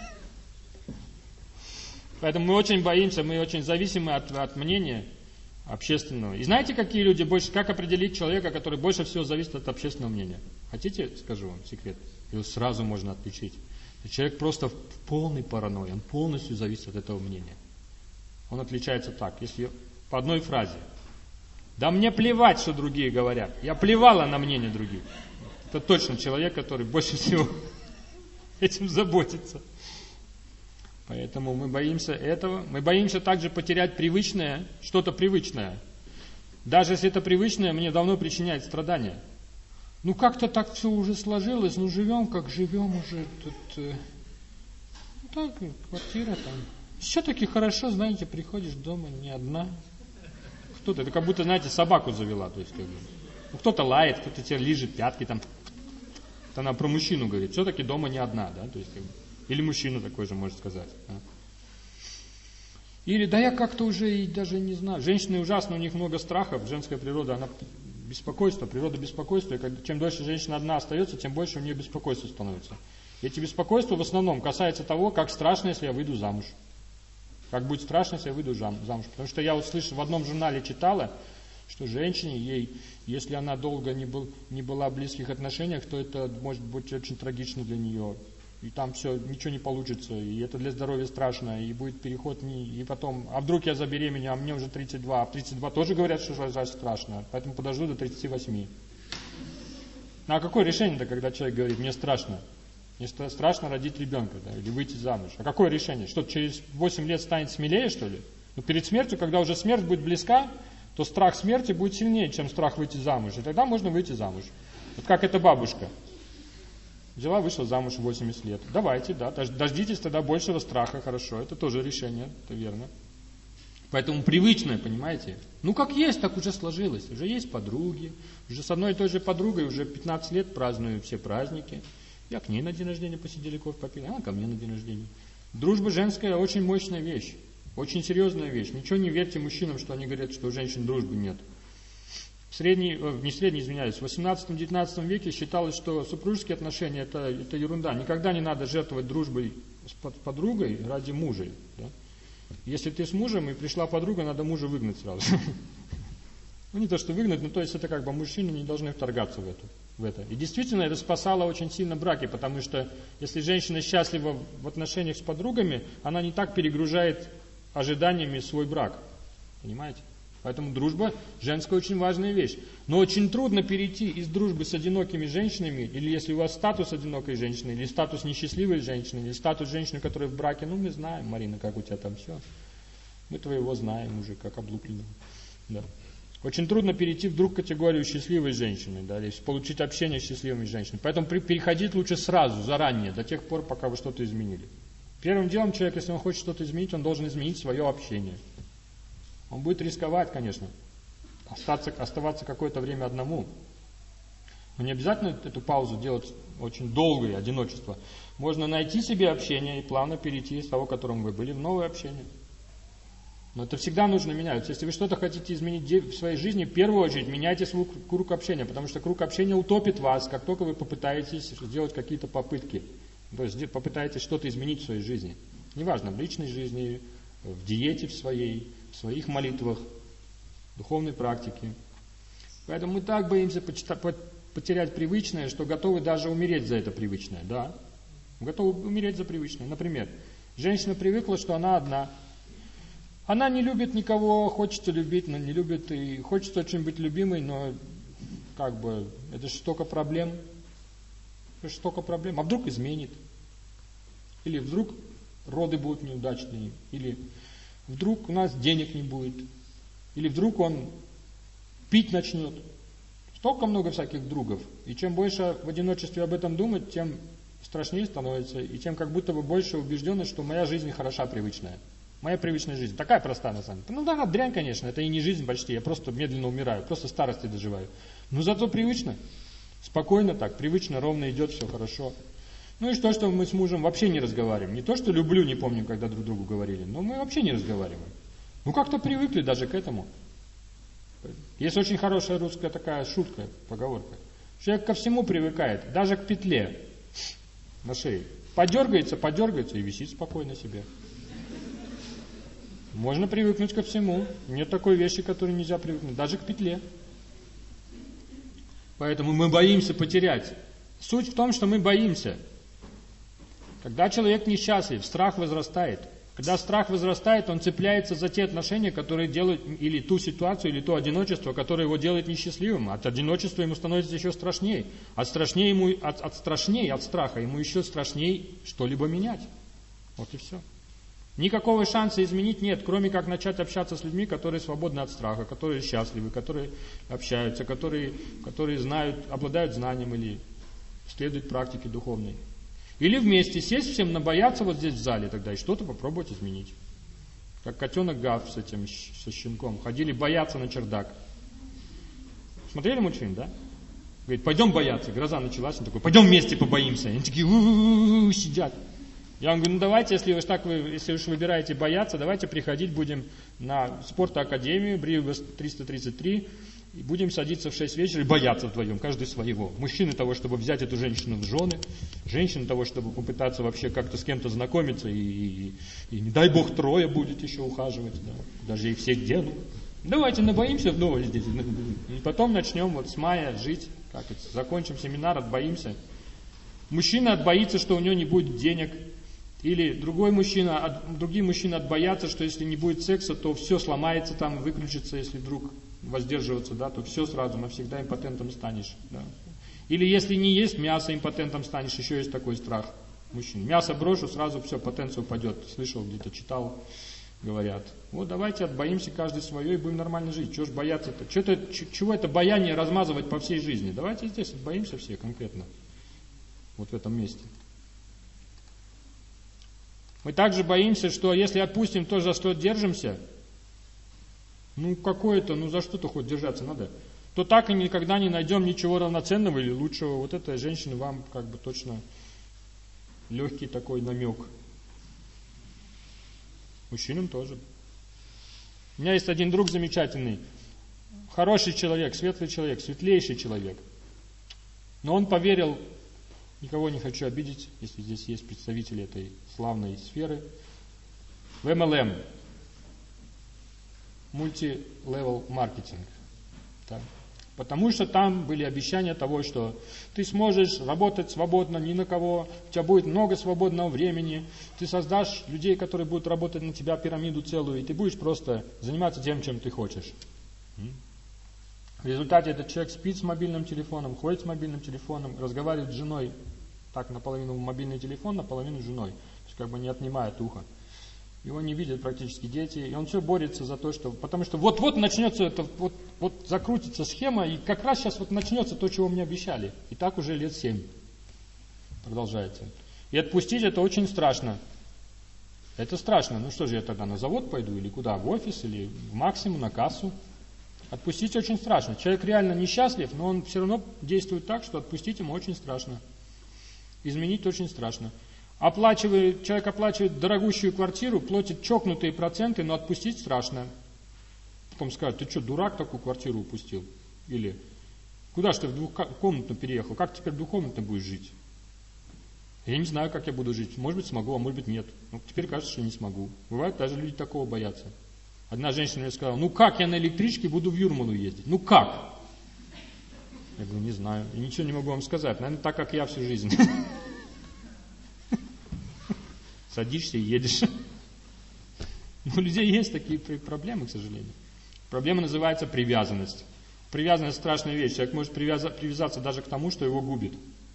Speaker 1: Поэтому мы очень боимся, мы очень зависимы от, от мнения общественного. И знаете, какие люди больше, как определить человека, который больше всего зависит от общественного мнения? Хотите, скажу вам секрет? Его сразу можно отличить. Человек просто в полной паранойи, он полностью зависит от этого мнения. Он отличается так, если по одной фразе. Да мне плевать, что другие говорят. Я плевала на мнение других. Это точно человек, который больше всего этим заботится. Поэтому мы боимся этого. Мы боимся также потерять привычное, что-то привычное. Даже если это привычное, мне давно причиняет страдания. Ну как-то так все уже сложилось, ну живем как живем уже. Тут, э, ну так, квартира там. Все-таки хорошо, знаете, приходишь дома не одна. Кто-то, это как будто, знаете, собаку завела. То есть, как бы, ну, кто-то лает, кто-то тебе лижет пятки, там. Это она про мужчину говорит. Все-таки дома не одна, да, то есть, как бы, или мужчина такой же может сказать. Да? Или, да я как-то уже и даже не знаю. Женщины ужасно, у них много страхов. Женская природа, она беспокойство, природа беспокойства. И чем дольше женщина одна остается, тем больше у нее беспокойства становится. И эти беспокойства в основном касаются того, как страшно, если я выйду замуж. Как будет страшно, если я выйду замуж. Потому что я вот слышу, в одном журнале читала, что женщине, ей, если она долго не, был, не была в близких отношениях, то это может быть очень трагично для нее. И там все, ничего не получится, и это для здоровья страшно, и будет переход, не, и потом, а вдруг я забеременею, а мне уже тридцать два, а в тридцать два тоже говорят, что рожать страшно, поэтому подожду до тридцати восьми. Ну а какое решение-то, когда человек говорит, мне страшно? Мне страшно родить ребенка, да, или выйти замуж. А какое решение? Что, через восемь лет станет смелее, что ли? Ну перед смертью, когда уже смерть будет близка, то страх смерти будет сильнее, чем страх выйти замуж, и тогда можно выйти замуж. Вот как эта бабушка. Взяла, вышла замуж в восемьдесят лет. Давайте, да, дождитесь тогда большего страха, хорошо, это тоже решение, это верно. Поэтому привычное, понимаете? Ну как есть, так уже сложилось. Уже есть подруги, уже с одной и той же подругой уже пятнадцать лет праздную все праздники. Я к ней на день рождения посидели, кофе попили, она ко мне на день рождения. Дружба женская очень мощная вещь, очень серьезная вещь. Ничего не верьте мужчинам, что они говорят, что у женщин дружбы нет. В средней, не средней, извиняюсь, в восемнадцатом-девятнадцатом веке считалось, что супружеские отношения это, это ерунда. Никогда не надо жертвовать дружбой с подругой ради мужа. Да? Если ты с мужем и пришла подруга, надо мужа выгнать сразу. Ну не то, что выгнать, но то есть это как бы мужчины не должны вторгаться в это. в это. И действительно это спасало очень сильно браки, потому что если женщина счастлива в отношениях с подругами, она не так перегружает ожиданиями свой брак. Понимаете? Поэтому дружба женская очень важная вещь. Но очень трудно перейти из дружбы с одинокими женщинами, или если у вас статус одинокой женщины, или статус несчастливой женщины, или статус женщины, которая в браке, ну мы знаем, Марина, как у тебя там все. Мы твоего знаем уже, как облупленного. Да. Очень трудно перейти вдруг в категорию счастливой женщины, да, или получить общение с счастливыми женщинами. Поэтому переходить лучше сразу, заранее, до тех пор, пока вы что-то изменили. Первым делом человек, если он хочет что-то изменить, он должен изменить свое общение. Он будет рисковать, конечно, остаться, оставаться какое-то время одному. Но не обязательно эту паузу делать очень долгое одиночество. Можно найти себе общение и плавно перейти из того, в котором вы были, в новое общение. Но это всегда нужно менять. Если вы что-то хотите изменить в своей жизни, в первую очередь меняйте свой круг общения, потому что круг общения утопит вас, как только вы попытаетесь сделать какие-то попытки. То есть попытаетесь что-то изменить в своей жизни. Неважно, в личной жизни, в диете в своей, в своих молитвах, в духовной практике. Поэтому мы так боимся потерять привычное, что готовы даже умереть за это привычное. Да, готовы умереть за привычное. Например, женщина привыкла, что она одна. Она не любит никого, хочется любить, но не любит, и хочется очень быть любимой, но как бы это же столько проблем. Это же столько проблем. А вдруг изменит? Или вдруг роды будут неудачные? Или вдруг у нас денег не будет? Или вдруг он пить начнет? Столько много всяких вдругов. И чем больше в одиночестве об этом думать, тем страшнее становится. И тем как будто бы больше убежденность, что моя жизнь хороша, привычная. Моя привычная жизнь. Такая простая на самом деле. Ну да, она дрянь, конечно. Это и не жизнь почти. Я просто медленно умираю. Просто старости доживаю. Но зато привычно. Спокойно так. Привычно, ровно идет, все хорошо. Ну и что, что мы с мужем вообще не разговариваем. Не то, что люблю, не помним, когда друг другу говорили. Но мы вообще не разговариваем. Ну как-то привыкли даже к этому. Есть очень хорошая русская такая шутка, поговорка. Человек ко всему привыкает. Даже к петле. на шее. Подергается, подергается и висит спокойно себе. Можно привыкнуть ко всему. Нет такой вещи, которой нельзя привыкнуть. Даже к петле. Поэтому мы боимся потерять. Суть в том, что мы боимся. Когда человек несчастлив, страх возрастает. Когда страх возрастает, он цепляется за те отношения, которые делают, или ту ситуацию, или то одиночество, которое его делает несчастливым. От одиночества ему становится еще страшнее. От страшнее ему, от, от страшнее, от страха ему еще страшнее что-либо менять. Вот и все. Никакого шанса изменить нет, кроме как начать общаться с людьми, которые свободны от страха, которые счастливы, которые общаются, которые, которые знают, обладают знанием или следуют практике духовной. Или вместе сесть всем, набояться вот здесь в зале тогда и что-то попробовать изменить. Как котенок Гав с этим, со щенком. Ходили бояться на чердак. Смотрели мультфильм, да? Говорит, пойдем бояться. Гроза началась, он такой, пойдем вместе побоимся. И они такие у-у-у-у, сидят. Я вам говорю, ну давайте, если уж так вы, если уж выбираете бояться, давайте приходить будем на спортакадемию, Бривас триста тридцать три, и будем садиться в шесть вечера и бояться вдвоем, каждый своего. Мужчины того, чтобы взять эту женщину в жены, женщины того, чтобы попытаться вообще как-то с кем-то знакомиться, и, и, и не дай бог трое будет еще ухаживать, да. Даже и все деду. Давайте набоимся вдоволь здесь, и потом начнем вот с мая жить, как это, закончим семинар, отбоимся. Мужчина отбоится, что у него не будет денег. Или другой мужчина, от, другие мужчины отбоятся, что если не будет секса, то все сломается там, выключится, если вдруг воздерживаться, да, то все сразу, навсегда импотентом станешь. Да. Или если не есть мясо, импотентом станешь, еще есть такой страх мужчин. Мясо брошу, сразу все, потенция упадет. Слышал, где-то читал, говорят. Вот давайте отбоимся каждый свое и будем нормально жить. Чего ж бояться-то? Чего-то, чего это бояние размазывать по всей жизни? Давайте здесь отбоимся все конкретно. Вот в этом месте. Мы также боимся, что если отпустим то, за что держимся, ну какое-то, ну за что-то хоть держаться надо, то так и никогда не найдем ничего равноценного или лучшего. Вот эта женщина вам как бы точно легкий такой намек. Мужчинам тоже. У меня есть один друг замечательный, хороший человек, светлый человек, светлейший человек. Но он поверил, никого не хочу обидеть, если здесь есть представители этой славной сферы, в эм эл эм, multi-level marketing. Да. Потому что там были обещания того, что ты сможешь работать свободно, ни на кого, у тебя будет много свободного времени, ты создашь людей, которые будут работать на тебя, пирамиду целую, и ты будешь просто заниматься тем, чем ты хочешь. В результате этот человек спит с мобильным телефоном, ходит с мобильным телефоном, разговаривает с женой, так наполовину мобильный телефон, наполовину с женой, то есть как бы не отнимает ухо. Его не видят практически дети, и он все борется за то, что, потому что вот-вот начнется это, вот, вот закрутится схема, и как раз сейчас вот начнется то, чего мне обещали. И так уже лет семь продолжается. И отпустить это очень страшно. Это страшно. Ну что же, я тогда на завод пойду, или куда, в офис, или в Максимум, на кассу. Отпустить очень страшно. Человек реально несчастлив, но он все равно действует так, что отпустить ему очень страшно. Изменить очень страшно. Оплачивает, человек оплачивает дорогущую квартиру, платит чокнутые проценты, но отпустить страшно. Потом скажут, ты что, дурак, такую квартиру упустил? Или, куда же ты в двухкомнатную переехал? Как теперь в двухкомнатной будешь жить? Я не знаю, как я буду жить. Может быть, смогу, а может быть, нет. Но теперь кажется, что не смогу. Бывает, даже люди такого боятся. Одна женщина мне сказала, ну как я на электричке буду в Юрмалу ездить? Ну как? Я говорю, не знаю. И ничего не могу вам сказать. Наверное, так, как я всю жизнь. Садишься и едешь. Но у людей есть такие проблемы, к сожалению. Проблема называется привязанность. Привязанность – страшная вещь. Человек может привязаться даже к тому, что его губит.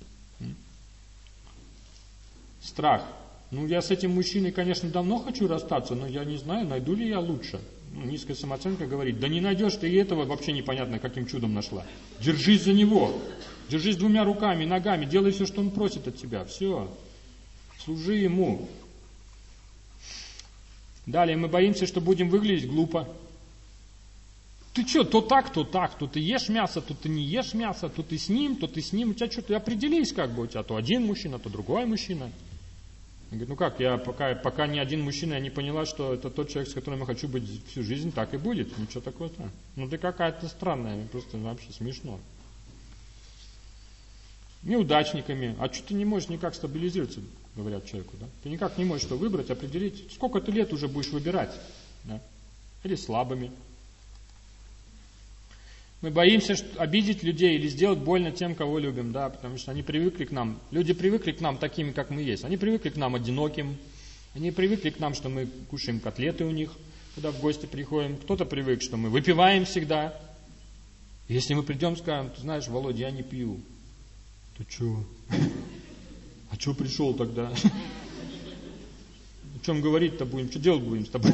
Speaker 1: Страх. Ну, я с этим мужчиной, конечно, давно хочу расстаться, но я не знаю, найду ли я лучше. Ну, низкая самооценка говорит, да не найдешь ты и этого, вообще непонятно, каким чудом нашла. Держись за него. Держись двумя руками, ногами, делай все, что он просит от тебя. Все. Служи ему. Далее мы боимся, что будем выглядеть глупо. Ты что, то так, то так, то ты ешь мясо, то ты не ешь мясо, то ты с ним, то ты с ним. У тебя что, ты определись как бы, у тебя то один мужчина, то другой мужчина. Я говорю, ну как, я пока, пока ни один мужчина, я не поняла, что это тот человек, с которым я хочу быть всю жизнь, так и будет. Ничего такого-то. Ну ты какая-то странная, просто вообще смешно. неудачниками. А что ты не можешь никак стабилизироваться, говорят человеку, да? Ты никак не можешь что выбрать, определить, сколько ты лет уже будешь выбирать, да? Или слабыми. Мы боимся обидеть людей или сделать больно тем, кого любим, да, потому что они привыкли к нам. Люди привыкли к нам такими, как мы есть. Они привыкли к нам одиноким. Они привыкли к нам, что мы кушаем котлеты у них, когда в гости приходим. Кто-то привык, что мы выпиваем всегда. Если мы придем и скажем, ты знаешь, Володя, я не пью. Ты что? А что пришел тогда? О чем говорить-то будем? Что делать будем с тобой?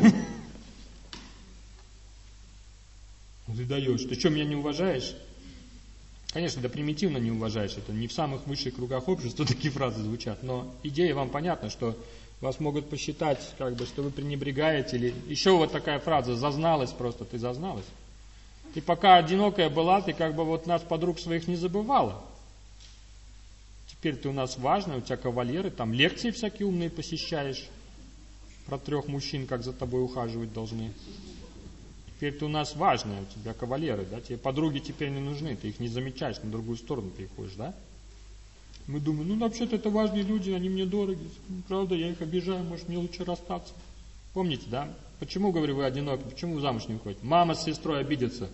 Speaker 1: Ты даешь. Ты что, меня не уважаешь? Конечно, да примитивно не уважаешь. Это не в самых высших кругах общества такие фразы звучат. Но идея вам понятна, что вас могут посчитать, как бы, что вы пренебрегаете. Или еще вот такая фраза, зазналась просто, ты зазналась. Ты пока одинокая была, ты как бы вот нас, подруг своих, не забывала. Теперь ты у нас важная, у тебя кавалеры, там лекции всякие умные посещаешь. Про трех мужчин, как за тобой ухаживать должны. Теперь ты у нас важная, у тебя кавалеры, да? Тебе подруги теперь не нужны, ты их не замечаешь, на другую сторону переходишь, да? Мы думаем, ну вообще-то это важные люди, они мне дороги. Правда, я их обижаю, может мне лучше расстаться. Помните, да? Почему, говорю, вы одиноки? Почему вы замуж не выходите? Мама с сестрой обидятся.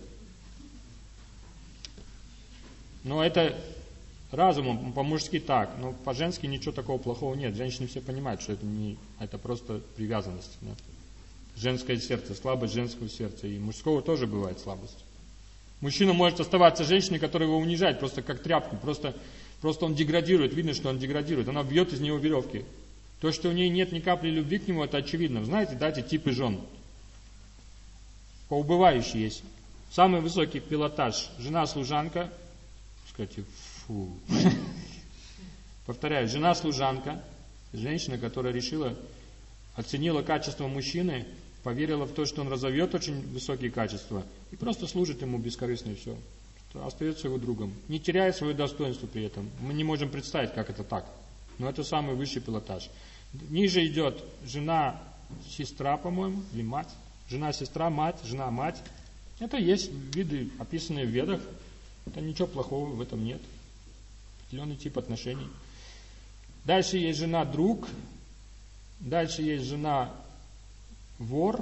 Speaker 1: Но это разумом, по-мужски так, но по-женски ничего такого плохого нет. Женщины все понимают, что это не, это просто привязанность. Да? Женское сердце, слабость женского сердца. И мужского тоже бывает слабость. Мужчина может оставаться женщиной, которая его унижает, просто как тряпку. Просто, просто он деградирует, видно, что он деградирует. Она бьет из него веревки. То, что у нее нет ни капли любви к нему, это очевидно. Знаете, да, эти типы жен. Поубывающие есть. Самый высокий пилотаж. Жена-служанка. Скажите, фу. Повторяю, жена-служанка. Женщина, которая решила, оценила качество мужчины, поверила в то, что он разовьет очень высокие качества, и просто служит ему бескорыстно, и все. Остается его другом, не теряя свое достоинство при этом. Мы не можем представить, как это так. Но это самый высший пилотаж. Ниже идет жена-сестра, по-моему, или мать. Жена-сестра, мать, жена-мать. Это есть виды, описанные в Ведах. Это ничего плохого в этом нет. Определенный тип отношений. Дальше есть жена-друг. Дальше есть жена-вор.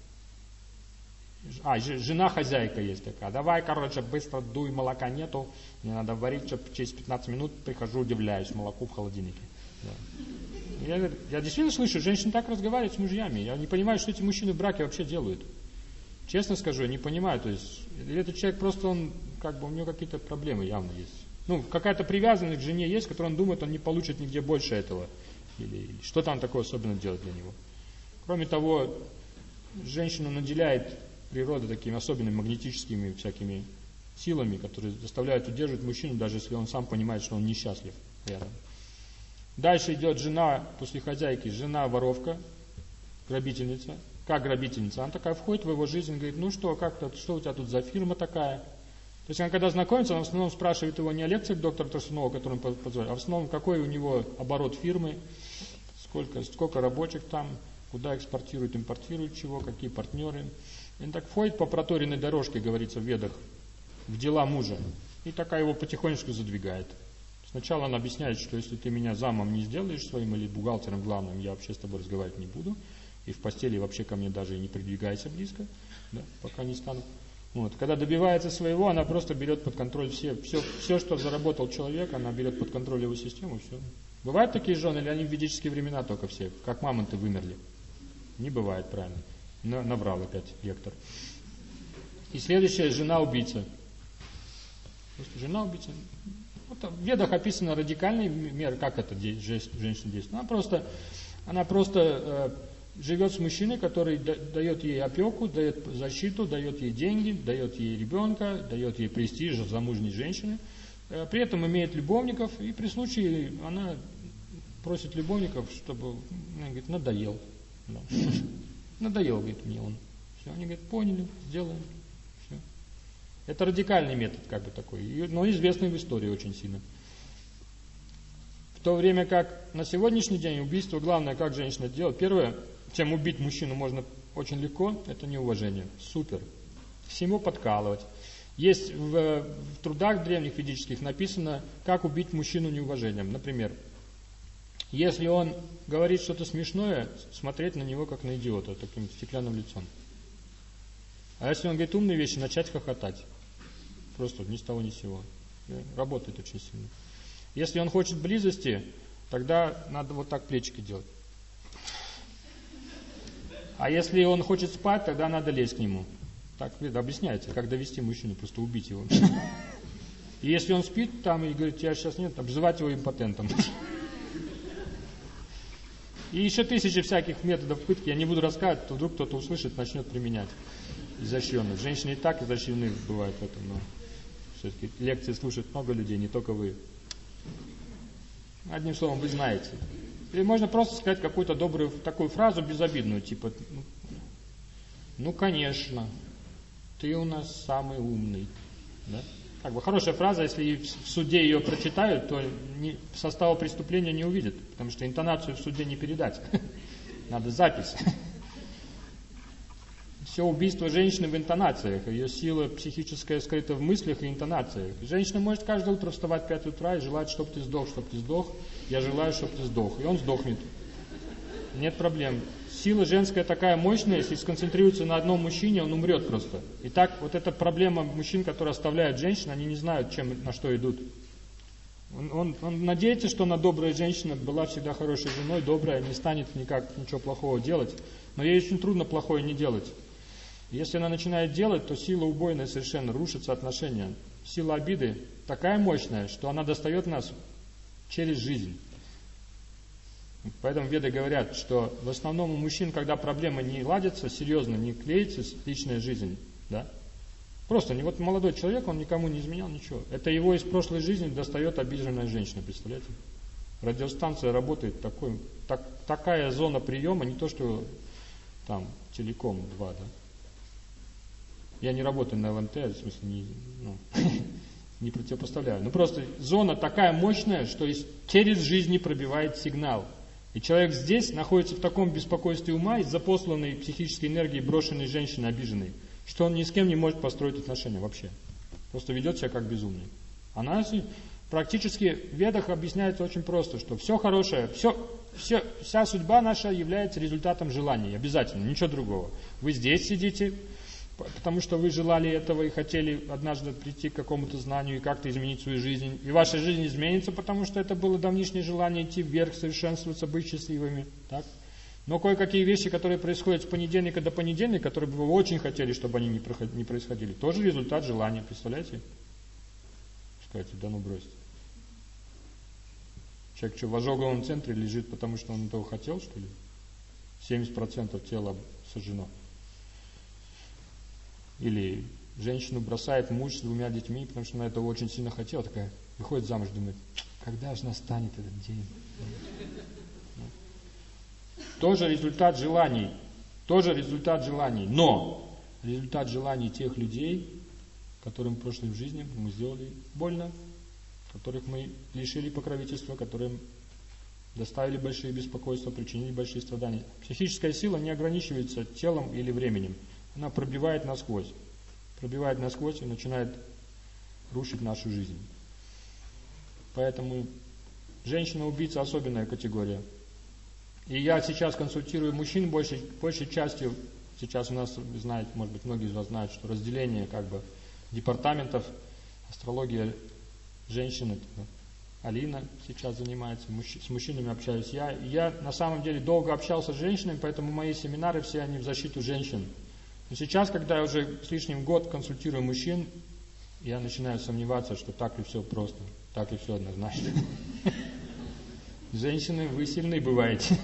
Speaker 1: А, жена-хозяйка есть такая. Давай, короче, быстро дуй, молока нету. Мне надо варить, чтобы через пятнадцать минут прихожу, удивляюсь, молоко в холодильнике. Да. Я, я действительно слышу, женщины так разговаривают с мужьями. Я не понимаю, что эти мужчины в браке вообще делают. Честно скажу, я не понимаю. То есть, этот человек просто, он, как бы, у него какие-то проблемы явно есть. Ну, какая-то привязанность к жене есть, которую он думает, он не получит нигде больше этого. Или, или что там такое особенно делать для него. Кроме того, женщину наделяет природа такими особенными магнетическими всякими силами, которые заставляют удерживать мужчину, даже если он сам понимает, что он несчастлив рядом. Дальше идет жена, после хозяйки, жена-воровка, грабительница. Как грабительница? Она такая входит в его жизнь, говорит, ну что, как-то, что у тебя тут за фирма такая? То есть, она когда знакомится, она в основном спрашивает его не о лекциях доктора Тарсунова, который он позволит, а в основном, какой у него оборот фирмы, сколько, сколько рабочих там, куда экспортируют, импортируют чего, какие партнеры. И он так входит по проторенной дорожке, говорится в Ведах, в дела мужа, и такая его потихонечку задвигает. Сначала она объясняет, что если ты меня замом не сделаешь своим или бухгалтером главным, я вообще с тобой разговаривать не буду, и в постели вообще ко мне даже и не придвигайся близко, да, пока не стану. Вот. Когда добивается своего, она просто берет под контроль все, все, все, что заработал человек, она берет под контроль его систему, все. Бывают такие жены, или они в ведические времена только все, как мамонты вымерли? Не бывает, правильно. Но наврал опять лектор. И следующая, жена-убийца. Просто жена-убийца. Вот в Ведах описаны радикальные меры, как это женщина действует. Она просто, она просто э, живет с мужчиной, который да, дает ей опеку, дает защиту, дает ей деньги, дает ей ребенка, дает ей престиж замужней женщины. Э, при этом имеет любовников, и при случае она просит любовников, чтобы, она говорит, надоел. Да. Надоел, говорит, мне он. Все, они говорят, поняли, сделаем. Все. Это радикальный метод, как бы такой, но известный в истории очень сильно. В то время как на сегодняшний день убийство, главное, как женщина делает. Первое, чем убить мужчину можно очень легко, это неуважение. Супер. Всему подкалывать. Есть в, в трудах древних ведических написано, как убить мужчину неуважением. Например, если он говорит что-то смешное, смотреть на него как на идиота, таким стеклянным лицом. А если он говорит умные вещи, начать хохотать. Просто ни с того ни с сего. Работает очень сильно. Если он хочет близости, тогда надо вот так плечики делать. А если он хочет спать, тогда надо лезть к нему. Так объясняется, как довести мужчину, просто убить его. И если он спит там и говорит, я сейчас нет, обзывать его импотентом. И еще тысячи всяких методов пытки, я не буду рассказывать, то вдруг кто-то услышит, начнет применять изощренно. Женщины и так изощрены бывают в этом, но все-таки лекции слушают много людей, не только вы. Одним словом, вы знаете. Или можно просто сказать какую-то добрую такую фразу безобидную, типа, ну, конечно, ты у нас самый умный. Да? Как бы хорошая фраза, если в суде ее прочитают, то не, состава преступления не увидят, потому что интонацию в суде не передать. Надо запись. Все убийство женщины в интонациях, ее сила психическая скрыта в мыслях и интонациях. Женщина может каждое утро вставать в пять утра и желать, чтобы ты сдох, чтобы ты сдох. Я желаю, чтобы ты сдох. И он сдохнет. Нет проблем. Сила женская такая мощная, если сконцентрируется на одном мужчине, он умрет просто. Итак, вот эта проблема мужчин, которые оставляют женщин, они не знают, чем, на что идут. Он, он, он надеется, что она добрая женщина, была всегда хорошей женой, добрая, не станет никак ничего плохого делать. Но ей очень трудно плохое не делать. Если она начинает делать, то сила убойная совершенно, рушатся отношения. Сила обиды такая мощная, что она достает нас через жизнь. Поэтому веды говорят, что в основном у мужчин, когда проблемы не ладятся, серьезно не клеится личная жизнь, да? Просто не вот молодой человек, он никому не изменял ничего. Это его из прошлой жизни достает обиженная женщина, представляете? Радиостанция работает такой, так, такая зона приема, не то что там телеком два, да? Я не работаю на эл эм тэ, в смысле не, ну, не противопоставляю. Но просто зона такая мощная, что через жизнь не пробивает сигнал. И человек здесь находится в таком беспокойстве ума из-за посланной психической энергии брошенной женщины, обиженной, что он ни с кем не может построить отношения вообще. Просто ведет себя как безумный. Она практически в ведах объясняется очень просто, что все хорошее, все, все, вся судьба наша является результатом желаний, обязательно, ничего другого. Вы здесь сидите, потому что вы желали этого и хотели однажды прийти к какому-то знанию и как-то изменить свою жизнь. И ваша жизнь изменится, потому что это было давнишнее желание идти вверх, совершенствоваться, быть счастливыми. Так? Но кое-какие вещи, которые происходят с понедельника до понедельника, которые бы вы очень хотели, чтобы они не происходили, тоже результат желания. Представляете? Скажите, да ну бросьте. Человек что, в ожоговом центре лежит, потому что он этого хотел, что ли? семьдесят процентов тела сожжено. Или женщину бросает муж с двумя детьми, потому что она этого очень сильно хотела, такая, выходит замуж, думает, когда же настанет этот день? Тоже результат желаний, тоже результат желаний, но результат желаний тех людей, которым в прошлой жизни мы сделали больно, которых мы лишили покровительства, которым доставили большие беспокойства, причинили большие страдания. Психическая сила не ограничивается телом или временем. Она пробивает насквозь, пробивает насквозь и начинает рушить нашу жизнь. Поэтому женщина-убийца особенная категория. И я сейчас консультирую мужчин большей, большей частью. Сейчас у нас, знаете, может быть, многие из вас знают, что разделение как бы департаментов, астрология женщин, Алина сейчас занимается, с мужчинами общаюсь я. И я на самом деле долго общался с женщинами, поэтому мои семинары все они в защиту женщин. Но сейчас, когда я уже с лишним год консультирую мужчин, я начинаю сомневаться, что так ли все просто, так ли все однозначно. Женщины, вы сильны бываете.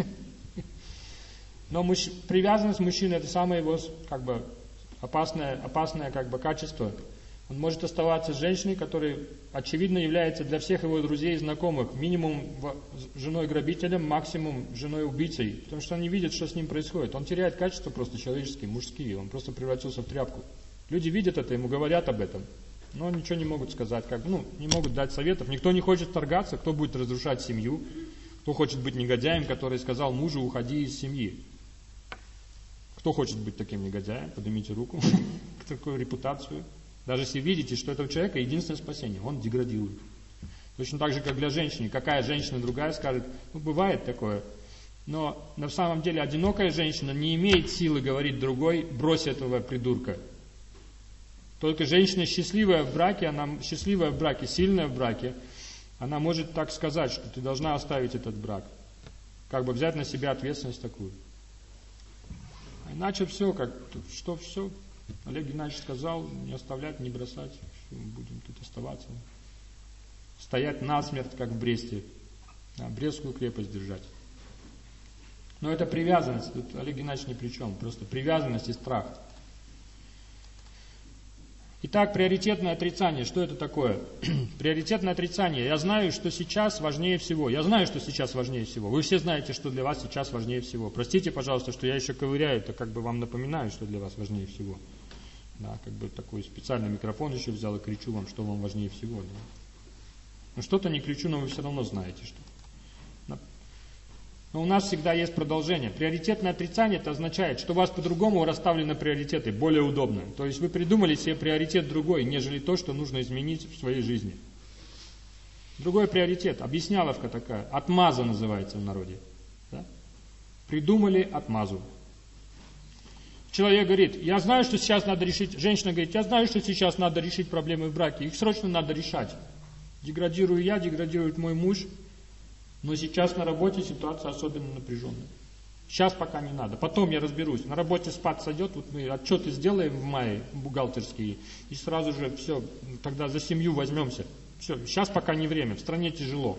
Speaker 1: Но муж... привязанность мужчины – это самое его как бы, опасное, опасное как бы, качество. Он может оставаться с женщиной, которая, очевидно, является для всех его друзей и знакомых минимум женой-грабителем, максимум женой-убийцей, потому что они видят, что с ним происходит. Он теряет качества просто человеческие, мужские, он просто превратился в тряпку. Люди видят это, ему говорят об этом, но ничего не могут сказать, как, ну, не могут дать советов. Никто не хочет торгаться, кто будет разрушать семью, кто хочет быть негодяем, который сказал мужу, уходи из семьи. Кто хочет быть таким негодяем? Поднимите руку. Такую репутацию. Даже если видите, что этого человека единственное спасение, он деградирует. Точно так же, как для женщины. Какая женщина другая скажет, ну бывает такое, но на самом деле одинокая женщина не имеет силы говорить другой, брось этого придурка. Только женщина счастливая в браке, она счастливая в браке, сильная в браке, она может так сказать, что ты должна оставить этот брак. Как бы взять на себя ответственность такую. А иначе все, как, что все, Олег Геннадьевич сказал, не оставлять, не бросать, все, будем тут оставаться. Стоять насмерть, как в Бресте, да, Брестскую крепость держать. Но это привязанность, тут Олег Геннадьевич ни при чем, просто привязанность и страх. Итак, приоритетное отрицание. Что это такое? Приоритетное отрицание. Я знаю, что сейчас важнее всего. Я знаю, что сейчас важнее всего. Вы все знаете, что для вас сейчас важнее всего. Простите, пожалуйста, что я еще ковыряю, это как бы вам напоминаю, что для вас важнее всего. Да, как бы такой специальный микрофон еще взял и кричу вам, что вам важнее всего. Да. Но что-то не кричу, но вы все равно знаете, что. Но у нас всегда есть продолжение. Приоритетное отрицание это означает, что у вас по-другому расставлены приоритеты, более удобно. То есть вы придумали себе приоритет другой, нежели то, что нужно изменить в своей жизни. Другой приоритет, объясняловка такая, отмаза называется в народе. Да? Придумали отмазу. Человек говорит, я знаю, что сейчас надо решить, женщина говорит, я знаю, что сейчас надо решить проблемы в браке, их срочно надо решать. Деградирую я, деградирует мой муж. Но сейчас на работе ситуация особенно напряженная. Сейчас пока не надо. Потом я разберусь. На работе спад сойдет, вот мы отчеты сделаем в мае, бухгалтерские, и сразу же все, тогда за семью возьмемся. Все, сейчас пока не время, в стране тяжело.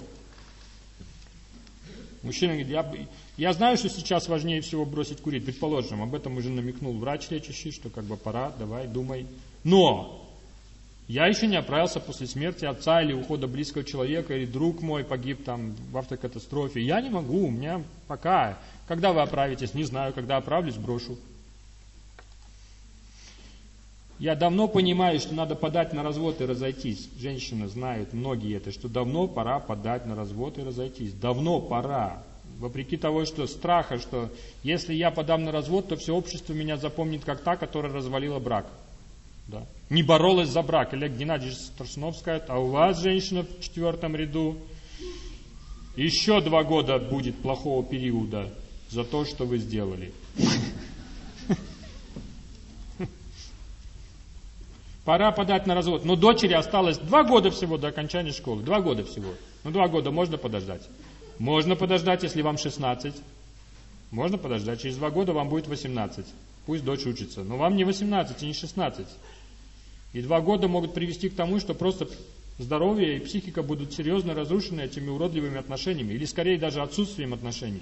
Speaker 1: Мужчина говорит, я, я знаю, что сейчас важнее всего бросить курить, предположим, об этом уже намекнул врач лечащий, что как бы пора, давай, думай. Но я еще не оправился после смерти отца или ухода близкого человека, или друг мой погиб там в автокатастрофе. Я не могу, у меня пока. Когда вы оправитесь? Не знаю, когда оправлюсь, брошу. Я давно понимаю, что надо подать на развод и разойтись. Женщины знают, многие это, что давно пора подать на развод и разойтись. Давно пора. Вопреки того, что страха, что если я подам на развод, то все общество меня запомнит как та, которая развалила брак. Да. Не боролась за брак. Олег Геннадьевич Страшнов скажет, а у вас, женщина в четвертом ряду, еще два года будет плохого периода за то, что вы сделали. Пора подать на развод. Но дочери осталось два года всего до окончания школы. Два года всего. Ну, два года можно подождать. Можно подождать, если вам шестнадцать. Можно подождать. Через два года вам будет восемнадцать. Пусть дочь учится. Но вам не восемнадцать и не шестнадцать. И два года могут привести к тому, что просто здоровье и психика будут серьезно разрушены этими уродливыми отношениями. Или скорее даже отсутствием отношений.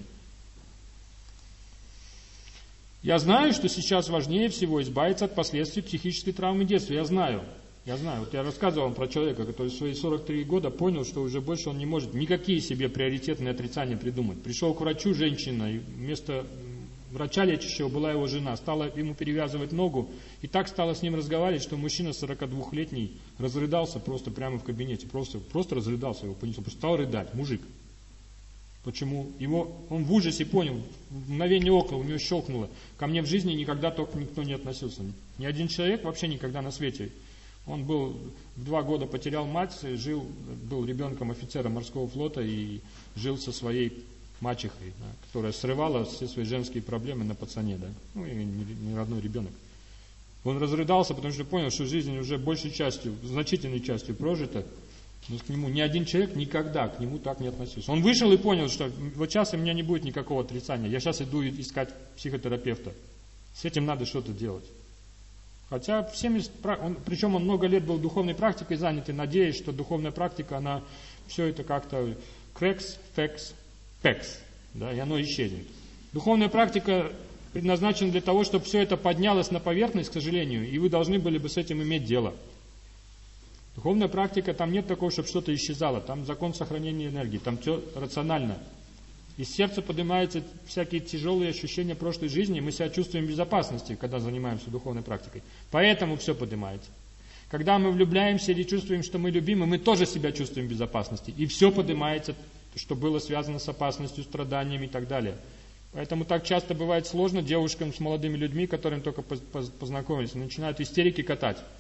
Speaker 1: Я знаю, что сейчас важнее всего избавиться от последствий психической травмы детства. Я знаю. Я знаю. Вот я рассказывал вам про человека, который в свои сорок три года понял, что уже больше он не может никакие себе приоритетные отрицания придумать. Пришел к врачу женщина, и вместо врача лечащего была его жена, стала ему перевязывать ногу, и так стала с ним разговаривать, что мужчина сорокадвухлетний разрыдался просто прямо в кабинете, просто, просто разрыдался, его понесло, стал рыдать, мужик. Почему? Его, он в ужасе понял, в мгновение ока у него щелкнуло, ко мне в жизни никогда только никто не относился, ни один человек вообще никогда на свете. Он был, в два года потерял мать, жил, был ребенком офицера морского флота и жил со своей мачехой, да, которая срывала все свои женские проблемы на пацане, да, ну и не, не родной ребенок. Он разрыдался, потому что понял, что жизнь уже большей частью, значительной частью прожита, но к нему ни один человек никогда к нему так не относился. Он вышел и понял, что вот сейчас у меня не будет никакого отрицания, я сейчас иду искать психотерапевта. С этим надо что-то делать. Хотя в семьдесят, он, причем он много лет был духовной практикой занят, и надеясь, что духовная практика, она все это как-то крекс, фекс, пекс, да, и оно исчезнет. Духовная практика предназначена для того, чтобы все это поднялось на поверхность, к сожалению, и вы должны были бы с этим иметь дело. Духовная практика, там нет такого, чтобы что-то исчезало, там закон сохранения энергии, там все рационально. Из сердца поднимаются всякие тяжелые ощущения прошлой жизни, и мы себя чувствуем в безопасности, когда занимаемся духовной практикой. Поэтому все поднимается. Когда мы влюбляемся или чувствуем, что мы любимы, мы тоже себя чувствуем в безопасности. И все поднимается, что было связано с опасностью, страданиями и так далее. Поэтому так часто бывает сложно девушкам с молодыми людьми, которым только познакомились, начинают истерики катать.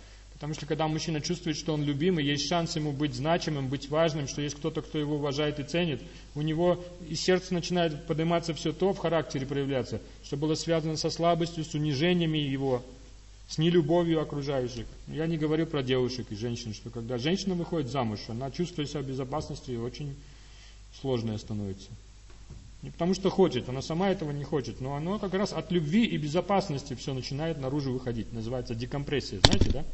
Speaker 1: Потому что когда мужчина чувствует, что он любимый, есть шанс ему быть значимым, быть важным, что есть кто-то, кто его уважает и ценит, у него из сердца начинает подниматься все то, в характере проявляться, что было связано со слабостью, с унижениями его, с нелюбовью окружающих. Я не говорю про девушек и женщин, что когда женщина выходит замуж, она чувствует себя в безопасности, очень сложная становится. Не потому что хочет, она сама этого не хочет, но оно как раз от любви и безопасности все начинает наружу выходить. Называется декомпрессия, знаете, да?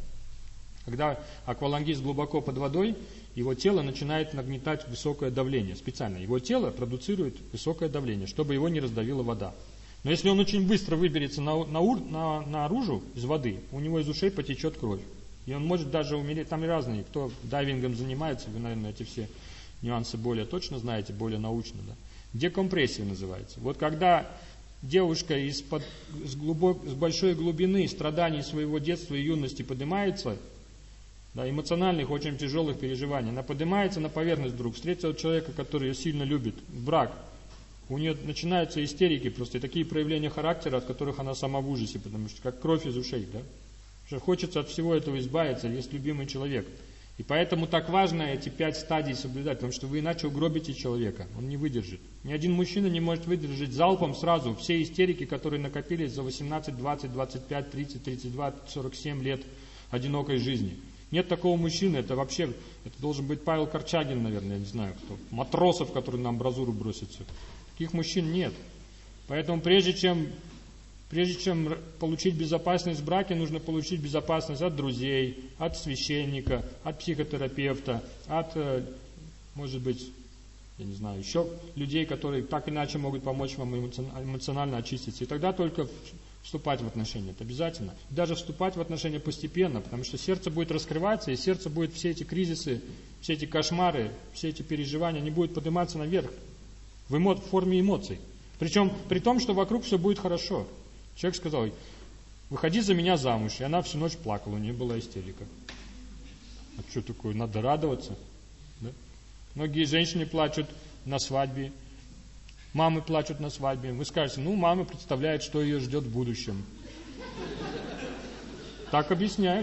Speaker 1: Когда аквалангист глубоко под водой, его тело начинает нагнетать высокое давление. Специально его тело продуцирует высокое давление, чтобы его не раздавила вода. Но если он очень быстро выберется на, на, на, наружу из воды, у него из ушей потечет кровь. И он может даже умереть. Там и разные, кто дайвингом занимается, вы, наверное, эти все нюансы более точно знаете, более научно. Да? Декомпрессия называется. Вот когда девушка из-под, с, глубок, с большой глубины страданий своего детства и юности поднимается, да, эмоциональных, очень тяжелых переживаний, она поднимается на поверхность вдруг, встретила человека, который ее сильно любит, брак, у нее начинаются истерики просто, и такие проявления характера, от которых она сама в ужасе, потому что как кровь из ушей, да? Что хочется от всего этого избавиться, есть любимый человек. И поэтому так важно эти пять стадий соблюдать, потому что вы иначе угробите человека, он не выдержит. Ни один мужчина не может выдержать залпом сразу все истерики, которые накопились за восемнадцать, двадцать, двадцать пять, тридцать, тридцать два, сорок семь лет одинокой жизни. Нет такого мужчины, это вообще, это должен быть Павел Корчагин, наверное, я не знаю кто, матросов, которые на амбразуру бросятся. Таких мужчин нет. Поэтому прежде чем, прежде чем получить безопасность в браке, нужно получить безопасность от друзей, от священника, от психотерапевта, от, может быть, я не знаю, еще людей, которые так иначе могут помочь вам эмоционально очиститься. И тогда только вступать в отношения, это обязательно. Даже вступать в отношения постепенно, потому что сердце будет раскрываться, и сердце будет все эти кризисы, все эти кошмары, все эти переживания, они будут подниматься наверх в, эмо... в форме эмоций. Причем при том, что вокруг все будет хорошо. Человек сказал: выходи за меня замуж, и она всю ночь плакала, у нее была истерика. А что такое, надо радоваться? Да? Многие женщины плачут на свадьбе, мамы плачут на свадьбе. Вы скажете: ну, мама представляет, что ее ждет в будущем. Так объясняют.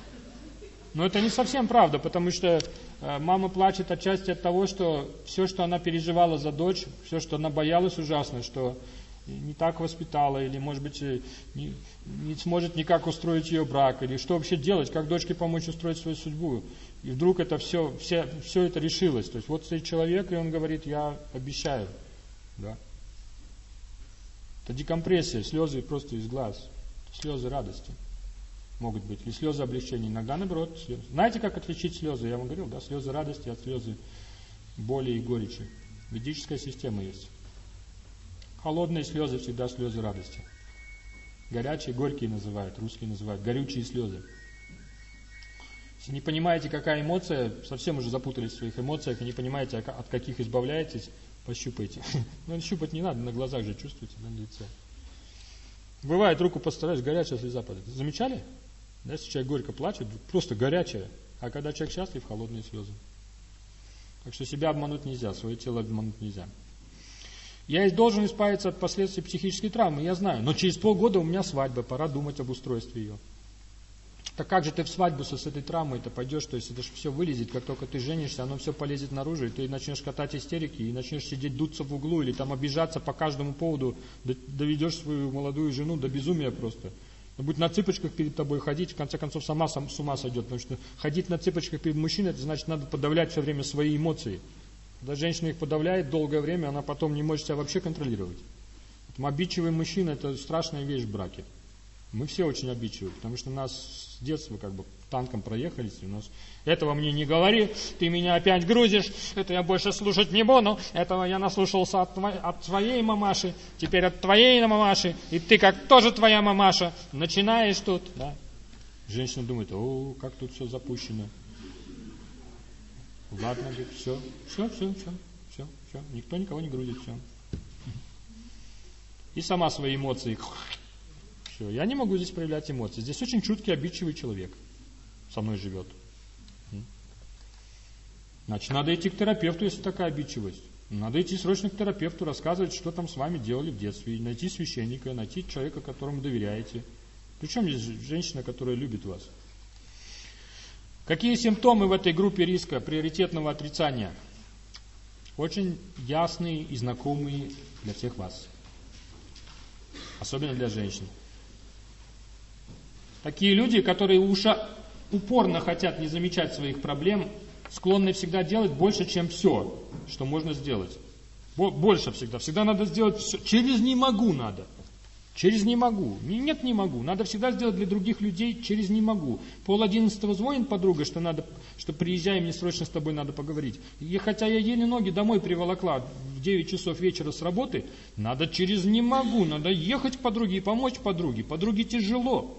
Speaker 1: Но это не совсем правда, потому что мама плачет отчасти от того, что все, что она переживала за дочь, все, что она боялась ужасно, что не так воспитала, или, может быть, не, не сможет никак устроить ее брак, или что вообще делать, как дочке помочь устроить свою судьбу. И вдруг это все, все, все это решилось. То есть вот стоит человек, и он говорит: я обещаю. Да. Это декомпрессия, слезы просто из глаз, слезы радости могут быть, или слезы облегчения, иногда наоборот слезы. Знаете, как отличить слезы? Я вам говорил, да, слезы радости от слезы боли и горечи. Ведическая система есть. Холодные слезы всегда слезы радости. Горячие, горькие называют, русские называют, горючие слезы. Если не понимаете, какая эмоция, совсем уже запутались в своих эмоциях и не понимаете, от каких избавляетесь, пощупайте. Ну, щупать не надо, на глазах же чувствуете, на лице. Бывает, руку постараюсь, горячая слеза падает. Замечали? Да, если человек горько плачет, просто горячая. А когда человек счастлив, холодные слезы. Так что себя обмануть нельзя, свое тело обмануть нельзя. Я должен избавиться от последствий психической травмы, я знаю. Но через полгода у меня свадьба, пора думать об устройстве ее. Так как же ты в свадьбу с этой травмой-то пойдешь, то есть это же все вылезет, как только ты женишься, оно все полезет наружу, и ты начнешь катать истерики, и начнешь сидеть, дуться в углу, или там обижаться по каждому поводу, доведешь свою молодую жену до безумия просто. Она будет на цыпочках перед тобой ходить, в конце концов сама сам, с ума сойдет, потому что ходить на цыпочках перед мужчиной, это значит, надо подавлять все время свои эмоции. Когда женщина их подавляет долгое время, она потом не может себя вообще контролировать. Поэтому обидчивый мужчина – это страшная вещь в браке. Мы все очень обидчивы, потому что нас с детства как бы танком проехались, и у нас этого мне не говори, ты меня опять грузишь, это я больше слушать не буду, этого я наслушался от, твоей, от твоей мамаши, теперь от твоей мамаши, и ты как тоже твоя мамаша, начинаешь тут. Да? Женщина думает: о, как тут все запущено. Ладно, говорит, все, все, все, все, все, все, никто никого не грузит, все. И сама свои эмоции. Все, я не могу здесь проявлять эмоции. Здесь очень чуткий, обидчивый человек со мной живет. Значит, надо идти к терапевту, если такая обидчивость. Надо идти срочно к терапевту, рассказывать, что там с вами делали в детстве, и найти священника, найти человека, которому доверяете. Причем здесь женщина, которая любит вас. Какие симптомы в этой группе риска приоритетного отрицания? Очень ясные и знакомые для всех вас. Особенно для женщин. Такие люди, которые уша, упорно хотят не замечать своих проблем, склонны всегда делать больше, чем все, что можно сделать. Больше всегда. Всегда надо сделать все. Через «не могу» надо. Через «не могу». Нет, не могу. Надо всегда сделать для других людей через «не могу». Пол одиннадцатого звонит подруга, что надо, что приезжай, мне срочно с тобой надо поговорить. И хотя я еле ноги домой приволокла в девять часов вечера с работы, надо через «не могу». Надо ехать к подруге и помочь подруге. Подруге тяжело.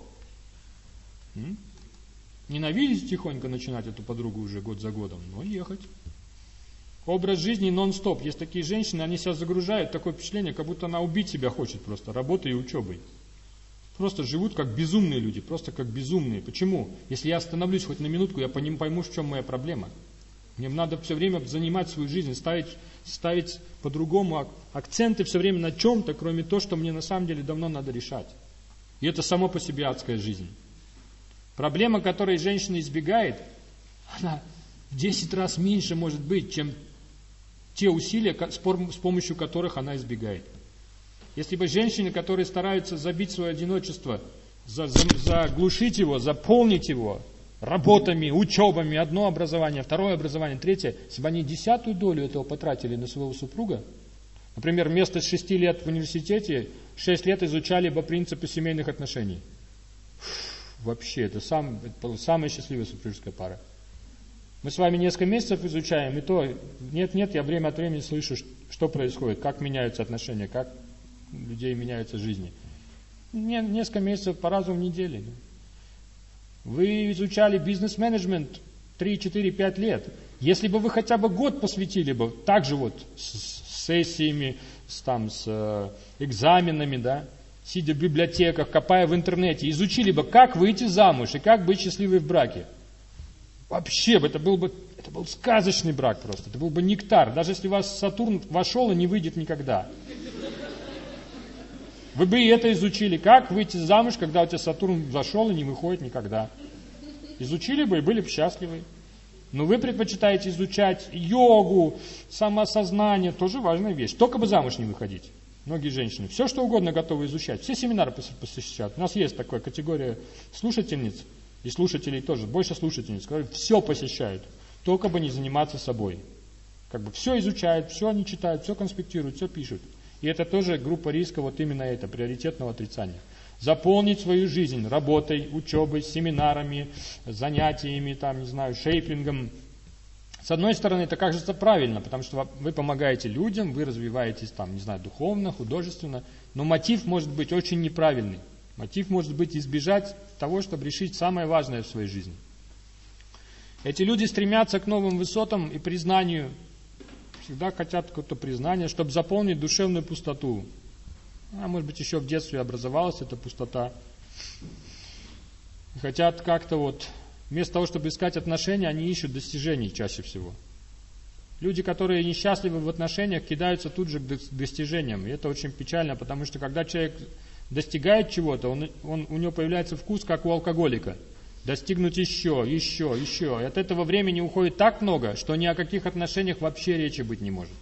Speaker 1: М? Ненавидеть тихонько начинать эту подругу уже год за годом, но ехать. Образ жизни нон-стоп. Есть такие женщины, они себя загружают, такое впечатление, как будто она убить себя хочет просто, работой и учебой. Просто живут как безумные люди, просто как безумные. Почему? Если я остановлюсь хоть на минутку, я пойму, в чем моя проблема. Мне надо все время занимать свою жизнь, ставить, ставить по-другому акценты все время на чем-то, кроме того, что мне на самом деле давно надо решать. И это само по себе адская жизнь. Проблема, которой женщина избегает, она в десять раз меньше может быть, чем те усилия, с помощью которых она избегает. Если бы женщины, которые стараются забить свое одиночество, заглушить его, заполнить его работами, учебами, одно образование, второе образование, третье, если бы они десятую долю этого потратили на своего супруга, например, вместо шести лет в университете, шесть лет изучали бы принципы семейных отношений. Вообще, это, сам, это самая счастливая супружеская пара. Мы с вами несколько месяцев изучаем, и то нет-нет, я время от времени слышу, что происходит, как меняются отношения, как у людей меняются жизни. Несколько месяцев по разу в неделю. Вы изучали бизнес-менеджмент три, четыре, пять лет. Если бы вы хотя бы год посвятили бы, так же вот, с сессиями, с, там, с э, экзаменами, да, сидя в библиотеках, копая в интернете, изучили бы, как выйти замуж и как быть счастливой в браке. Вообще, это был бы это был сказочный брак просто, это был бы нектар. Даже если у вас Сатурн вошел и не выйдет никогда. Вы бы и это изучили, как выйти замуж, когда у тебя Сатурн зашел и не выходит никогда. Изучили бы и были бы счастливы. Но вы предпочитаете изучать йогу, самоосознание, тоже важная вещь. Только бы замуж не выходить. Многие женщины все, что угодно готовы изучать. Все семинары посещают. У нас есть такая категория слушательниц и слушателей тоже. Больше слушательниц, которые все посещают. Только бы не заниматься собой. Как бы все изучают, все они читают, все конспектируют, все пишут. И это тоже группа риска, вот именно это, приоритетного отрицания. Заполнить свою жизнь работой, учебой, семинарами, занятиями, там, не знаю, шейпингом. С одной стороны, это кажется правильно, потому что вы помогаете людям, вы развиваетесь там, не знаю, духовно, художественно, но мотив может быть очень неправильный. Мотив может быть избежать того, чтобы решить самое важное в своей жизни. Эти люди стремятся к новым высотам и признанию, всегда хотят какое-то признание, чтобы заполнить душевную пустоту. А может быть, еще в детстве образовалась эта пустота. И хотят как-то вот, вместо того, чтобы искать отношения, они ищут достижений чаще всего. Люди, которые несчастливы в отношениях, кидаются тут же к достижениям. И это очень печально, потому что когда человек достигает чего-то, он, он, у него появляется вкус, как у алкоголика. Достигнуть еще, еще, еще. И от этого времени уходит так много, что ни о каких отношениях вообще речи быть не может.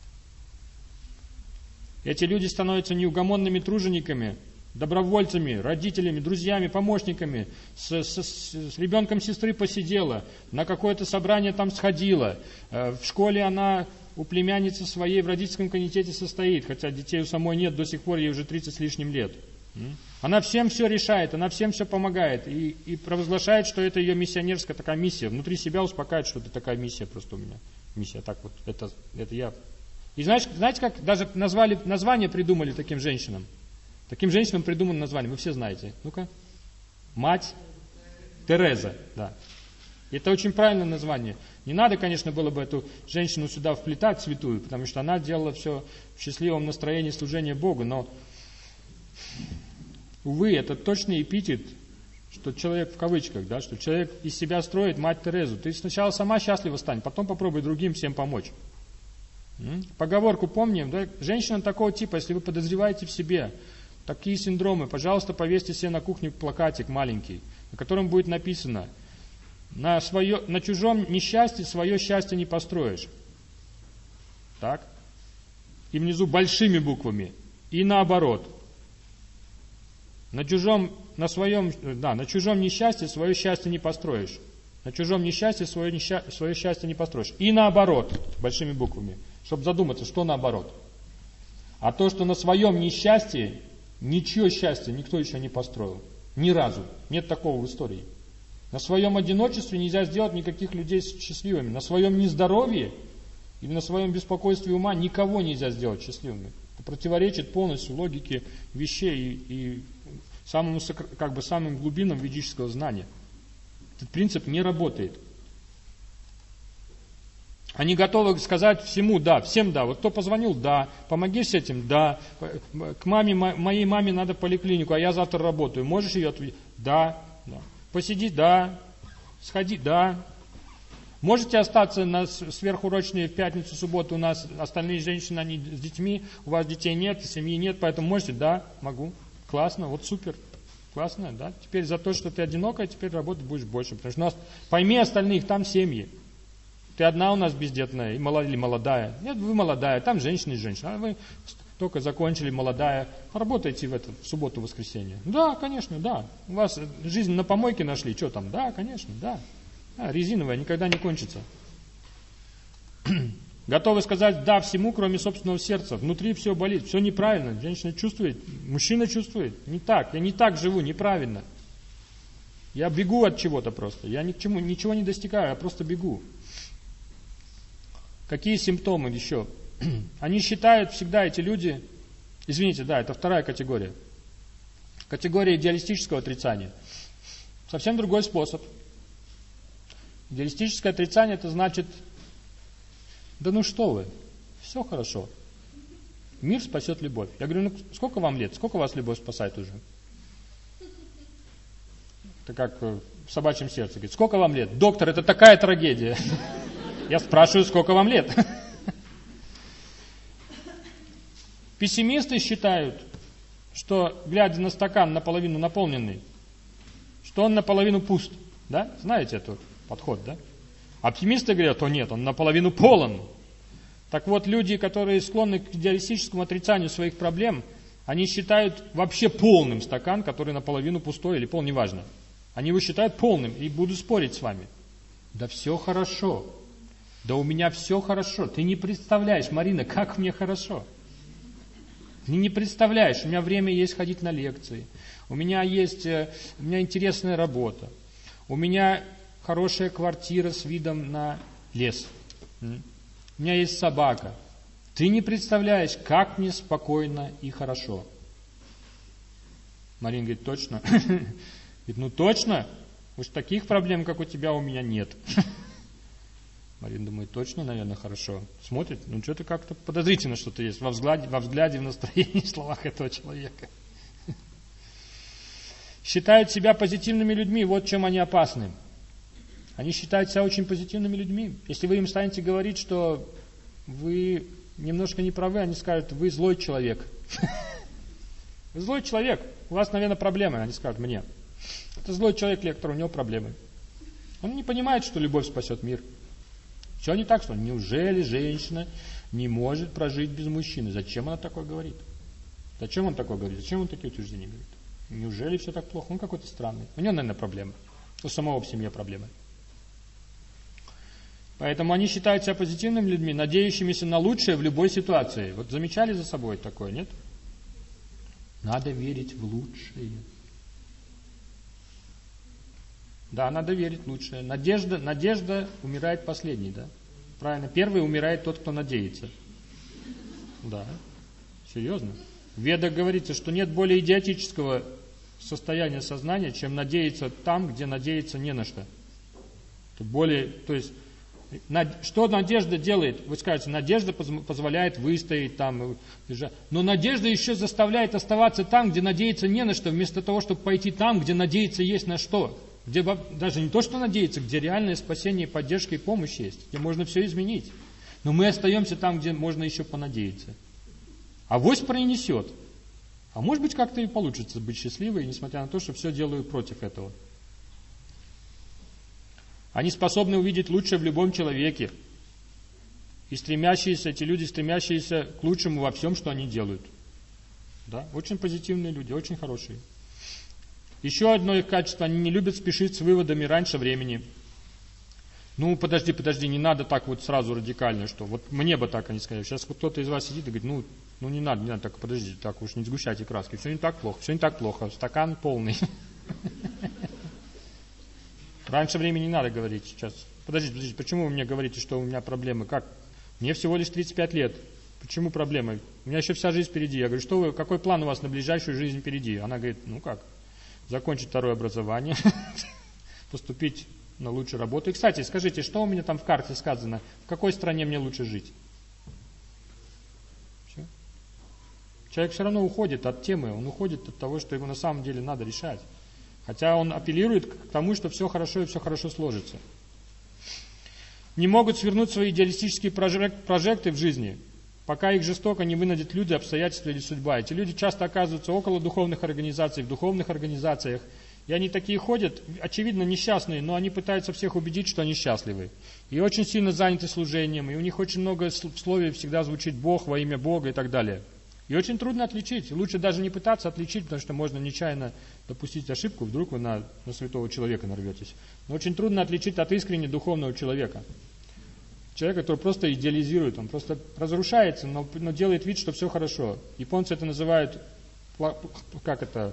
Speaker 1: Эти люди становятся неугомонными тружениками, добровольцами, родителями, друзьями, помощниками. С, с, с ребенком сестры посидела, на какое-то собрание там сходила. В школе она у племянницы своей в родительском комитете состоит, хотя детей у самой нет, до сих пор ей уже тридцать с лишним лет. Она всем все решает, она всем все помогает и, и провозглашает, что это ее миссионерская такая миссия. Внутри себя успокаивает, что это такая миссия просто у меня. Миссия, так вот, это, это я. И знаешь, знаете, как даже назвали, название придумали таким женщинам? Таким женщинам придумано название, вы все знаете. Ну-ка. Мать Тереза, да. Это очень правильное название. Не надо, конечно, было бы эту женщину сюда вплетать святую, потому что она делала все в счастливом настроении служения Богу, но, увы, это точный эпитет, что человек в кавычках, да, что человек из себя строит мать Терезу. Ты сначала сама счастлива стань, потом попробуй другим всем помочь. Поговорку помним, да? Женщина такого типа, если вы подозреваете в себе такие синдромы, пожалуйста, повесьте себе на кухне плакатик маленький, на котором будет написано: На, свое, на чужом несчастье свое счастье не построишь. Так? И внизу большими буквами. И наоборот. На чужом, на своем, да, на чужом несчастье свое счастье не построишь. На чужом несчастье свое, несча, свое счастье не построишь. И наоборот, большими буквами. Чтобы задуматься, что наоборот. А то, что на своем несчастье, ничье счастье никто еще не построил. Ни разу. Нет такого в истории. На своем одиночестве нельзя сделать никаких людей счастливыми. На своем нездоровье или на своем беспокойстве ума никого нельзя сделать счастливыми. Это противоречит полностью логике вещей и, и самому, как бы, самым глубинам ведического знания. Этот принцип не работает. Они готовы сказать всему да, всем да. Вот кто позвонил, да. Помоги с этим, да. К маме, моей маме надо в поликлинику, а я завтра работаю. Можешь ее отвезти? Да. да. Посиди, да. Сходи, да. Можете остаться на сверхурочные в пятницу, субботу у нас остальные женщины, они с детьми, у вас детей нет, семьи нет, поэтому можете? Да, могу. Классно, вот супер. Классно, да. Теперь за то, что ты одинокая, теперь работать будешь больше. Потому что у нас, пойми остальных, там семьи. Ты одна у нас бездетная или молодая. Нет, вы молодая, там женщина и женщина. А вы только закончили, молодая. Работаете в, это, в субботу, воскресенье. Да, конечно, да. У вас жизнь на помойке нашли. Что там? Да, конечно, да. А, резиновая, никогда не кончится. Готовы сказать да всему, кроме собственного сердца. Внутри все болит, все неправильно. Женщина чувствует, мужчина чувствует. Не так, я не так живу, неправильно. Я бегу от чего-то просто. Я ни к чему, ничего не достигаю, я просто бегу. Какие симптомы еще? Они считают всегда, эти люди, извините, да, это вторая категория. Категория идеалистического отрицания. Совсем другой способ. Идеалистическое отрицание, это значит, да ну что вы, все хорошо. Мир спасет любовь. Я говорю, ну сколько вам лет, сколько вас любовь спасает уже? Это как в собачьем сердце. Говорит, сколько вам лет? Доктор, это такая трагедия. Я спрашиваю, сколько вам лет? Пессимисты считают, что, глядя на стакан наполовину наполненный, что он наполовину пуст. Да? Знаете этот подход, да? Оптимисты говорят, о нет, он наполовину полон. Так вот, люди, которые склонны к идеалистическому отрицанию своих проблем, они считают вообще полным стакан, который наполовину пустой или пол, неважно. Они его считают полным и будут спорить с вами. Да все хорошо. Да у меня все хорошо. Ты не представляешь, Марина, как мне хорошо. Ты не представляешь, у меня время есть ходить на лекции. У меня есть, у меня интересная работа. У меня хорошая квартира с видом на лес. У меня есть собака. Ты не представляешь, как мне спокойно и хорошо. Марина говорит, точно? Говорит, ну точно? Уж таких проблем, как у тебя, у меня нет. Марина думает, точно, наверное, хорошо. Смотрит, ну что-то как-то подозрительно что-то есть во взгляде, во взгляде, в настроении, в словах этого человека. Считают себя позитивными людьми, вот чем они опасны. Они считают себя очень позитивными людьми. Если вы им станете говорить, что вы немножко не правы, они скажут, вы злой человек. Вы злой человек, у вас, наверное, проблемы, они скажут мне. Это злой человек, лектор, у него проблемы. Он не понимает, что любовь спасет мир. Все не так, что неужели женщина не может прожить без мужчины? Зачем она такое говорит? Зачем он такое говорит? Зачем он такие утверждения говорит? Неужели все так плохо? Он какой-то странный. У него, наверное, проблемы. У самого в семье проблемы. Поэтому они считают себя позитивными людьми, надеющимися на лучшее в любой ситуации. Вот замечали за собой такое, нет? Надо верить в лучшее. Да, надо верить в лучшее. Надежда, надежда умирает последней, да? Правильно. Первый умирает тот, кто надеется. Да. Серьезно. В Ведах говорится, что нет более идиотического состояния сознания, чем надеяться там, где надеяться не на что. Это более, то есть, что надежда делает? Вы скажете, надежда позволяет выстоять там. Но надежда еще заставляет оставаться там, где надеяться не на что, вместо того, чтобы пойти там, где надеяться есть на что. Где даже не то, что надеяться, где реальное спасение, поддержка и помощь есть, где можно все изменить. Но мы остаемся там, где можно еще понадеяться. Авось пронесет. А может быть, как-то и получится быть счастливой, несмотря на то, что все делаю против этого. Они способны увидеть лучшее в любом человеке. И стремящиеся, эти люди, стремящиеся к лучшему во всем, что они делают. Да? Очень позитивные люди, очень хорошие. Еще одно их качество, они не любят спешить с выводами раньше времени. Ну, подожди, подожди, не надо так вот сразу радикально, что вот мне бы так они сказали. Сейчас вот кто-то из вас сидит и говорит, ну, ну не надо, не надо, так подождите, так уж не сгущайте краски. Все не так плохо, все не так плохо, стакан полный. Раньше времени не надо говорить сейчас. Подождите, подождите, почему вы мне говорите, что у меня проблемы? Как? Мне всего лишь тридцать пять лет. Почему проблемы? У меня еще вся жизнь впереди. Я говорю, что вы, какой план у вас на ближайшую жизнь впереди? Она говорит, ну как? Закончить второе образование, поступить на лучшую работу. И, кстати, скажите, что у меня там в карте сказано? В какой стране мне лучше жить? Все. Человек все равно уходит от темы, он уходит от того, что ему на самом деле надо решать. Хотя он апеллирует к тому, что все хорошо и все хорошо сложится. Не могут свернуть свои идеалистические прожекты в жизни, пока их жестоко не вынудят люди, обстоятельства или судьба. Эти люди часто оказываются около духовных организаций, в духовных организациях. И они такие ходят, очевидно, несчастные, но они пытаются всех убедить, что они счастливы. И очень сильно заняты служением, и у них очень много в слове всегда звучит Бог, во имя Бога и так далее. И очень трудно отличить. Лучше даже не пытаться отличить, потому что можно нечаянно допустить ошибку, вдруг вы на, на святого человека нарветесь. Но очень трудно отличить от искренне духовного человека. Человек, который просто идеализирует, он просто разрушается, но, но делает вид, что все хорошо. Японцы это называют, как это,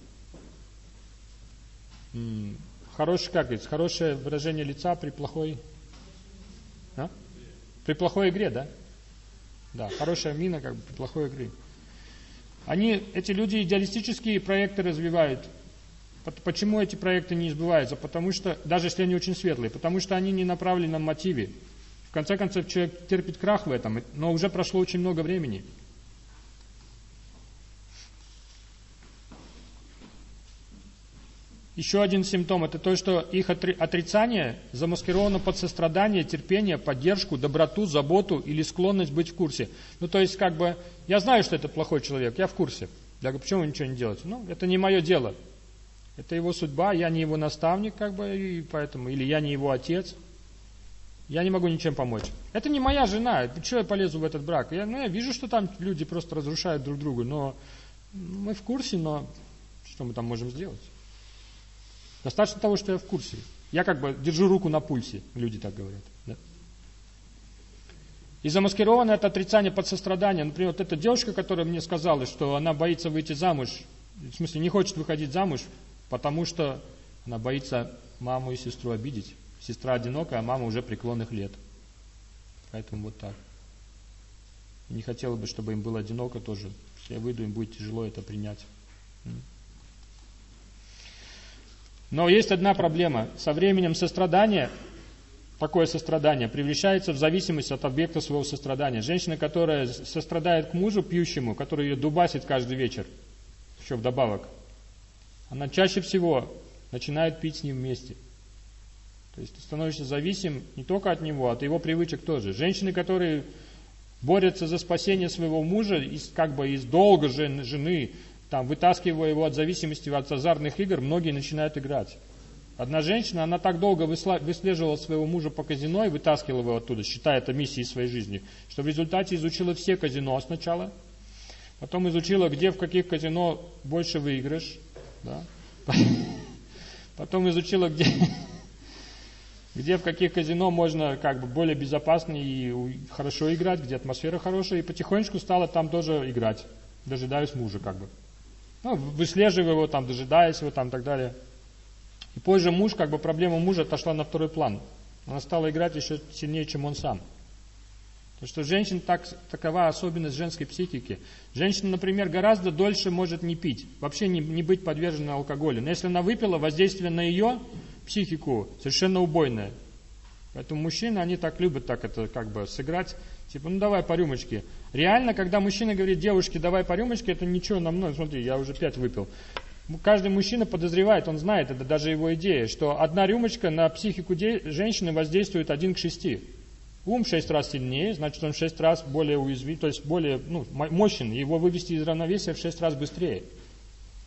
Speaker 1: хороший, как говорится, хорошее выражение лица при плохой, а? При плохой игре, да? Да, хорошая мина, как бы, при плохой игре. Они, эти люди идеалистические проекты развивают. Почему эти проекты не сбываются? Потому что, даже если они очень светлые, потому что они не направлены на мотиве. В конце концов, человек терпит крах в этом, но уже прошло очень много времени. Еще один симптом – это то, что их отрицание замаскировано под сострадание, терпение, поддержку, доброту, заботу или склонность быть в курсе. Ну, то есть, как бы, я знаю, что это плохой человек, я в курсе. Я говорю, почему вы ничего не делаете? Ну, это не мое дело. Это его судьба, я не его наставник, как бы, и поэтому, или я не его отец. Я не могу ничем помочь. Это не моя жена, что я полезу в этот брак? Я, ну, я вижу, что там люди просто разрушают друг друга, но мы в курсе, но что мы там можем сделать? Достаточно того, что я в курсе. Я как бы держу руку на пульсе, люди так говорят. Да? И замаскировано это отрицание под сострадание. Например, вот эта девушка, которая мне сказала, что она боится выйти замуж, в смысле не хочет выходить замуж, потому что она боится маму и сестру обидеть. Сестра одинокая, а мама уже преклонных лет. Поэтому вот так. И не хотела бы, чтобы им было одиноко тоже. Если я выйду, им будет тяжело это принять. Но есть одна проблема. Со временем сострадание, такое сострадание, превращается в зависимость от объекта своего сострадания. Женщина, которая сострадает к мужу пьющему, который ее дубасит каждый вечер, еще вдобавок, она чаще всего начинает пить с ним вместе. То есть ты становишься зависим не только от него, а от его привычек тоже. Женщины, которые борются за спасение своего мужа, из, как бы из долга жены, там, вытаскивая его от зависимости от азартных игр, многие начинают играть. Одна женщина, она так долго выслеживала своего мужа по казино и вытаскивала его оттуда, считая это миссией своей жизни, что в результате изучила все казино сначала, потом изучила, где в каких казино больше выигрыш, да? Потом изучила, где, где в каких казино можно как бы более безопасно и хорошо играть, где атмосфера хорошая, и потихонечку стала там тоже играть, дожидаясь мужа как бы. Ну, выслеживая его, там, дожидаясь его, там, и так далее. И позже муж, как бы проблема мужа отошла на второй план. Она стала играть еще сильнее, чем он сам. Потому что женщин так, такова особенность женской психики. Женщина, например, гораздо дольше может не пить, вообще не, не быть подвержена алкоголю. Но если она выпила, воздействие на ее психику совершенно убойное. Поэтому мужчины, они так любят так это как бы сыграть. Типа, ну давай по рюмочке. Реально, когда мужчина говорит девушке, давай по рюмочке, это ничего на мной, смотри, я уже пять выпил. Каждый мужчина подозревает, он знает, это даже его идея, что одна рюмочка на психику женщины воздействует один к шести. Ум в шесть раз сильнее, значит он в шесть раз более уязвим, то есть более ну, мощен, его вывести из равновесия в шесть раз быстрее.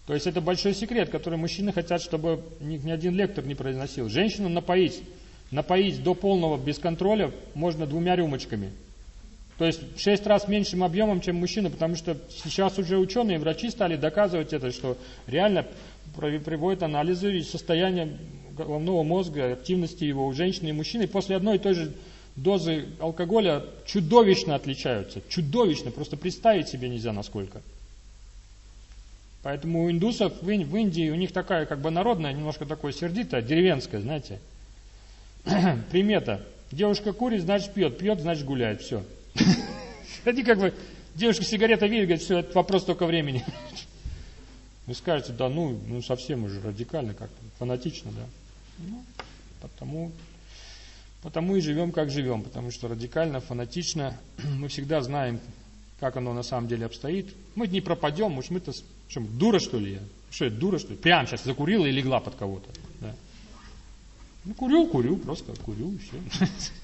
Speaker 1: То есть это большой секрет, который мужчины хотят, чтобы ни, ни один лектор не произносил. Женщину напоить, напоить до полного без контроля можно двумя рюмочками. То есть в шесть раз меньшим объемом, чем мужчина, потому что сейчас уже ученые, врачи стали доказывать это, что реально приводят анализы состояния головного мозга, активности его у женщины и мужчины. И после одной и той же дозы алкоголя чудовищно отличаются. Чудовищно, просто представить себе нельзя насколько. Поэтому у индусов в Индии, у них такая как бы народная, немножко такое сердитая, деревенская, знаете, примета. Девушка курит, значит пьет, пьет, значит гуляет, все. Они как бы, девушка сигарета видит, говорит, все, это вопрос только времени. Вы скажете, да ну, ну совсем уже радикально как-то, фанатично, да. Ну, потому, потому и живем, как живем, потому что радикально, фанатично, мы всегда знаем, как оно на самом деле обстоит. Мы не пропадем, уж мы-то, что, дура что ли я? Что это, дура что ли? Прям сейчас закурила и легла под кого-то. Да. Ну, курю, курю, просто курю, и все.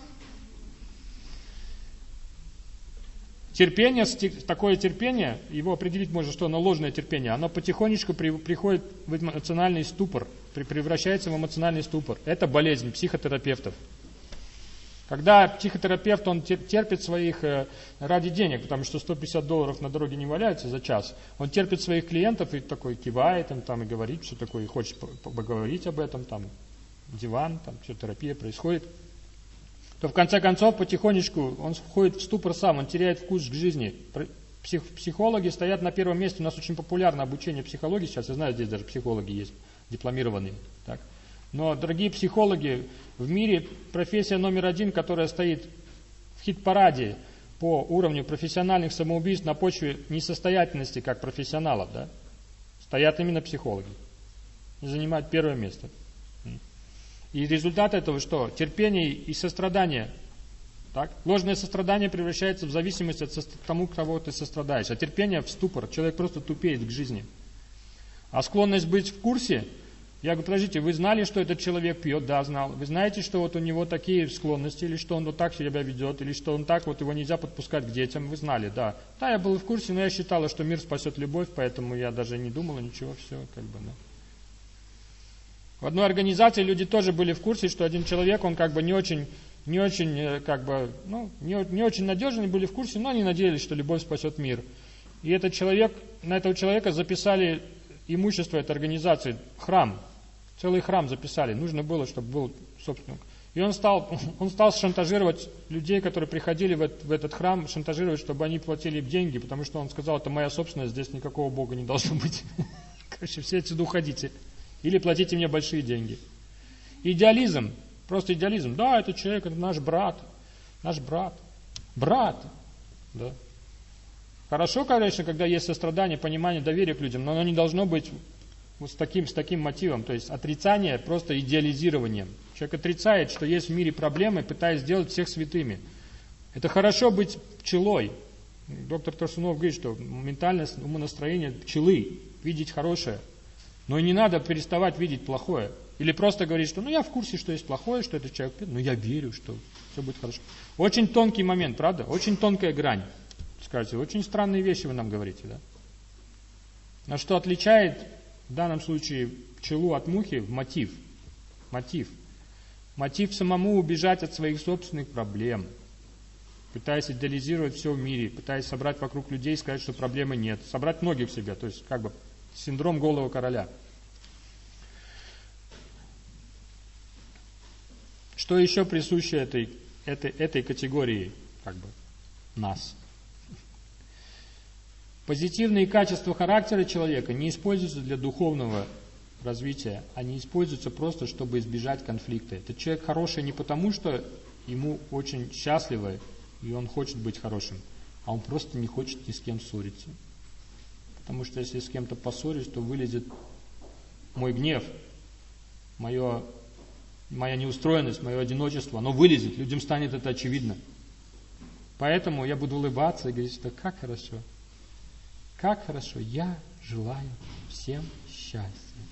Speaker 1: Терпение, такое терпение, его определить можно, что оно ложное терпение, оно потихонечку при, приходит в эмоциональный ступор, при, превращается в эмоциональный ступор. Это болезнь психотерапевтов. Когда психотерапевт, он терпит своих ради денег, потому что сто пятьдесят долларов на дороге не валяются за час, он терпит своих клиентов и такой кивает им там и говорит, что такое, и хочет поговорить об этом, там диван, там все, терапия происходит, то в конце концов потихонечку он входит в ступор сам, он теряет вкус к жизни. Псих, психологи стоят на первом месте, у нас очень популярно обучение психологии сейчас, я знаю, здесь даже психологи есть, дипломированные, так. Но, дорогие психологи, в мире профессия номер один, которая стоит в хит-параде по уровню профессиональных самоубийств на почве несостоятельности как профессионалов, да, стоят именно психологи. И занимают первое место. И результат этого что? Терпение и сострадание. Так? Ложное сострадание превращается в зависимость от тому, кого ты сострадаешь. А терпение в ступор. Человек просто тупеет к жизни. А склонность быть в курсе. Я говорю, подождите, вы знали, что этот человек пьет? Да, знал. Вы знаете, что вот у него такие склонности, или что он вот так себя ведет, или что он так, вот его нельзя подпускать к детям? Вы знали, да. Да, я был в курсе, но я считала, что мир спасет любовь, поэтому я даже не думала ничего, все, как бы, да. В одной организации люди тоже были в курсе, что один человек, он как бы не очень, не очень, как бы, ну, не, не очень надежный, были в курсе, но они надеялись, что любовь спасет мир. И этот человек, на этого человека записали имущество этой организации, храм, целый храм записали, нужно было, чтобы был собственник. И он стал, он стал шантажировать людей, которые приходили в этот, в этот храм, шантажировать, чтобы они платили деньги, потому что он сказал, это моя собственность, здесь никакого Бога не должно быть. Короче, все отсюда уходите. Или платите мне большие деньги. Идеализм, просто идеализм. Да, этот человек, это наш брат, наш брат, брат. Да. Хорошо, конечно, когда есть сострадание, понимание, доверие к людям, но оно не должно быть вот с таким, с таким мотивом. То есть отрицание просто идеализированием. Человек отрицает, что есть в мире проблемы, пытаясь сделать всех святыми. Это хорошо быть пчелой. Доктор Торсунов говорит, что ментальное умонастроение пчелы, видеть хорошее. Но и не надо переставать видеть плохое. Или просто говорить, что ну я в курсе, что есть плохое, что этот человек пьет, но я верю, что все будет хорошо. Очень тонкий момент, правда? Очень тонкая грань. Скажете, очень странные вещи вы нам говорите, да? Но что отличает в данном случае пчелу от мухи? Мотив. Мотив. Мотив самому убежать от своих собственных проблем. Пытаясь идеализировать все в мире, пытаясь собрать вокруг людей и сказать, что проблемы нет. Собрать многих в себя, то есть как бы синдром голого короля. Что еще присуще этой, этой, этой категории, как бы, нас? Позитивные качества характера человека не используются для духовного развития, они используются просто, чтобы избежать конфликта. Этот человек хороший не потому, что ему очень счастливо, и он хочет быть хорошим, а он просто не хочет ни с кем ссориться. Потому что если с кем-то поссорюсь, то вылезет мой гнев, мое, моя неустроенность, мое одиночество. Оно вылезет, людям станет это очевидно. Поэтому я буду улыбаться и говорить, что как хорошо, как хорошо, я желаю всем счастья.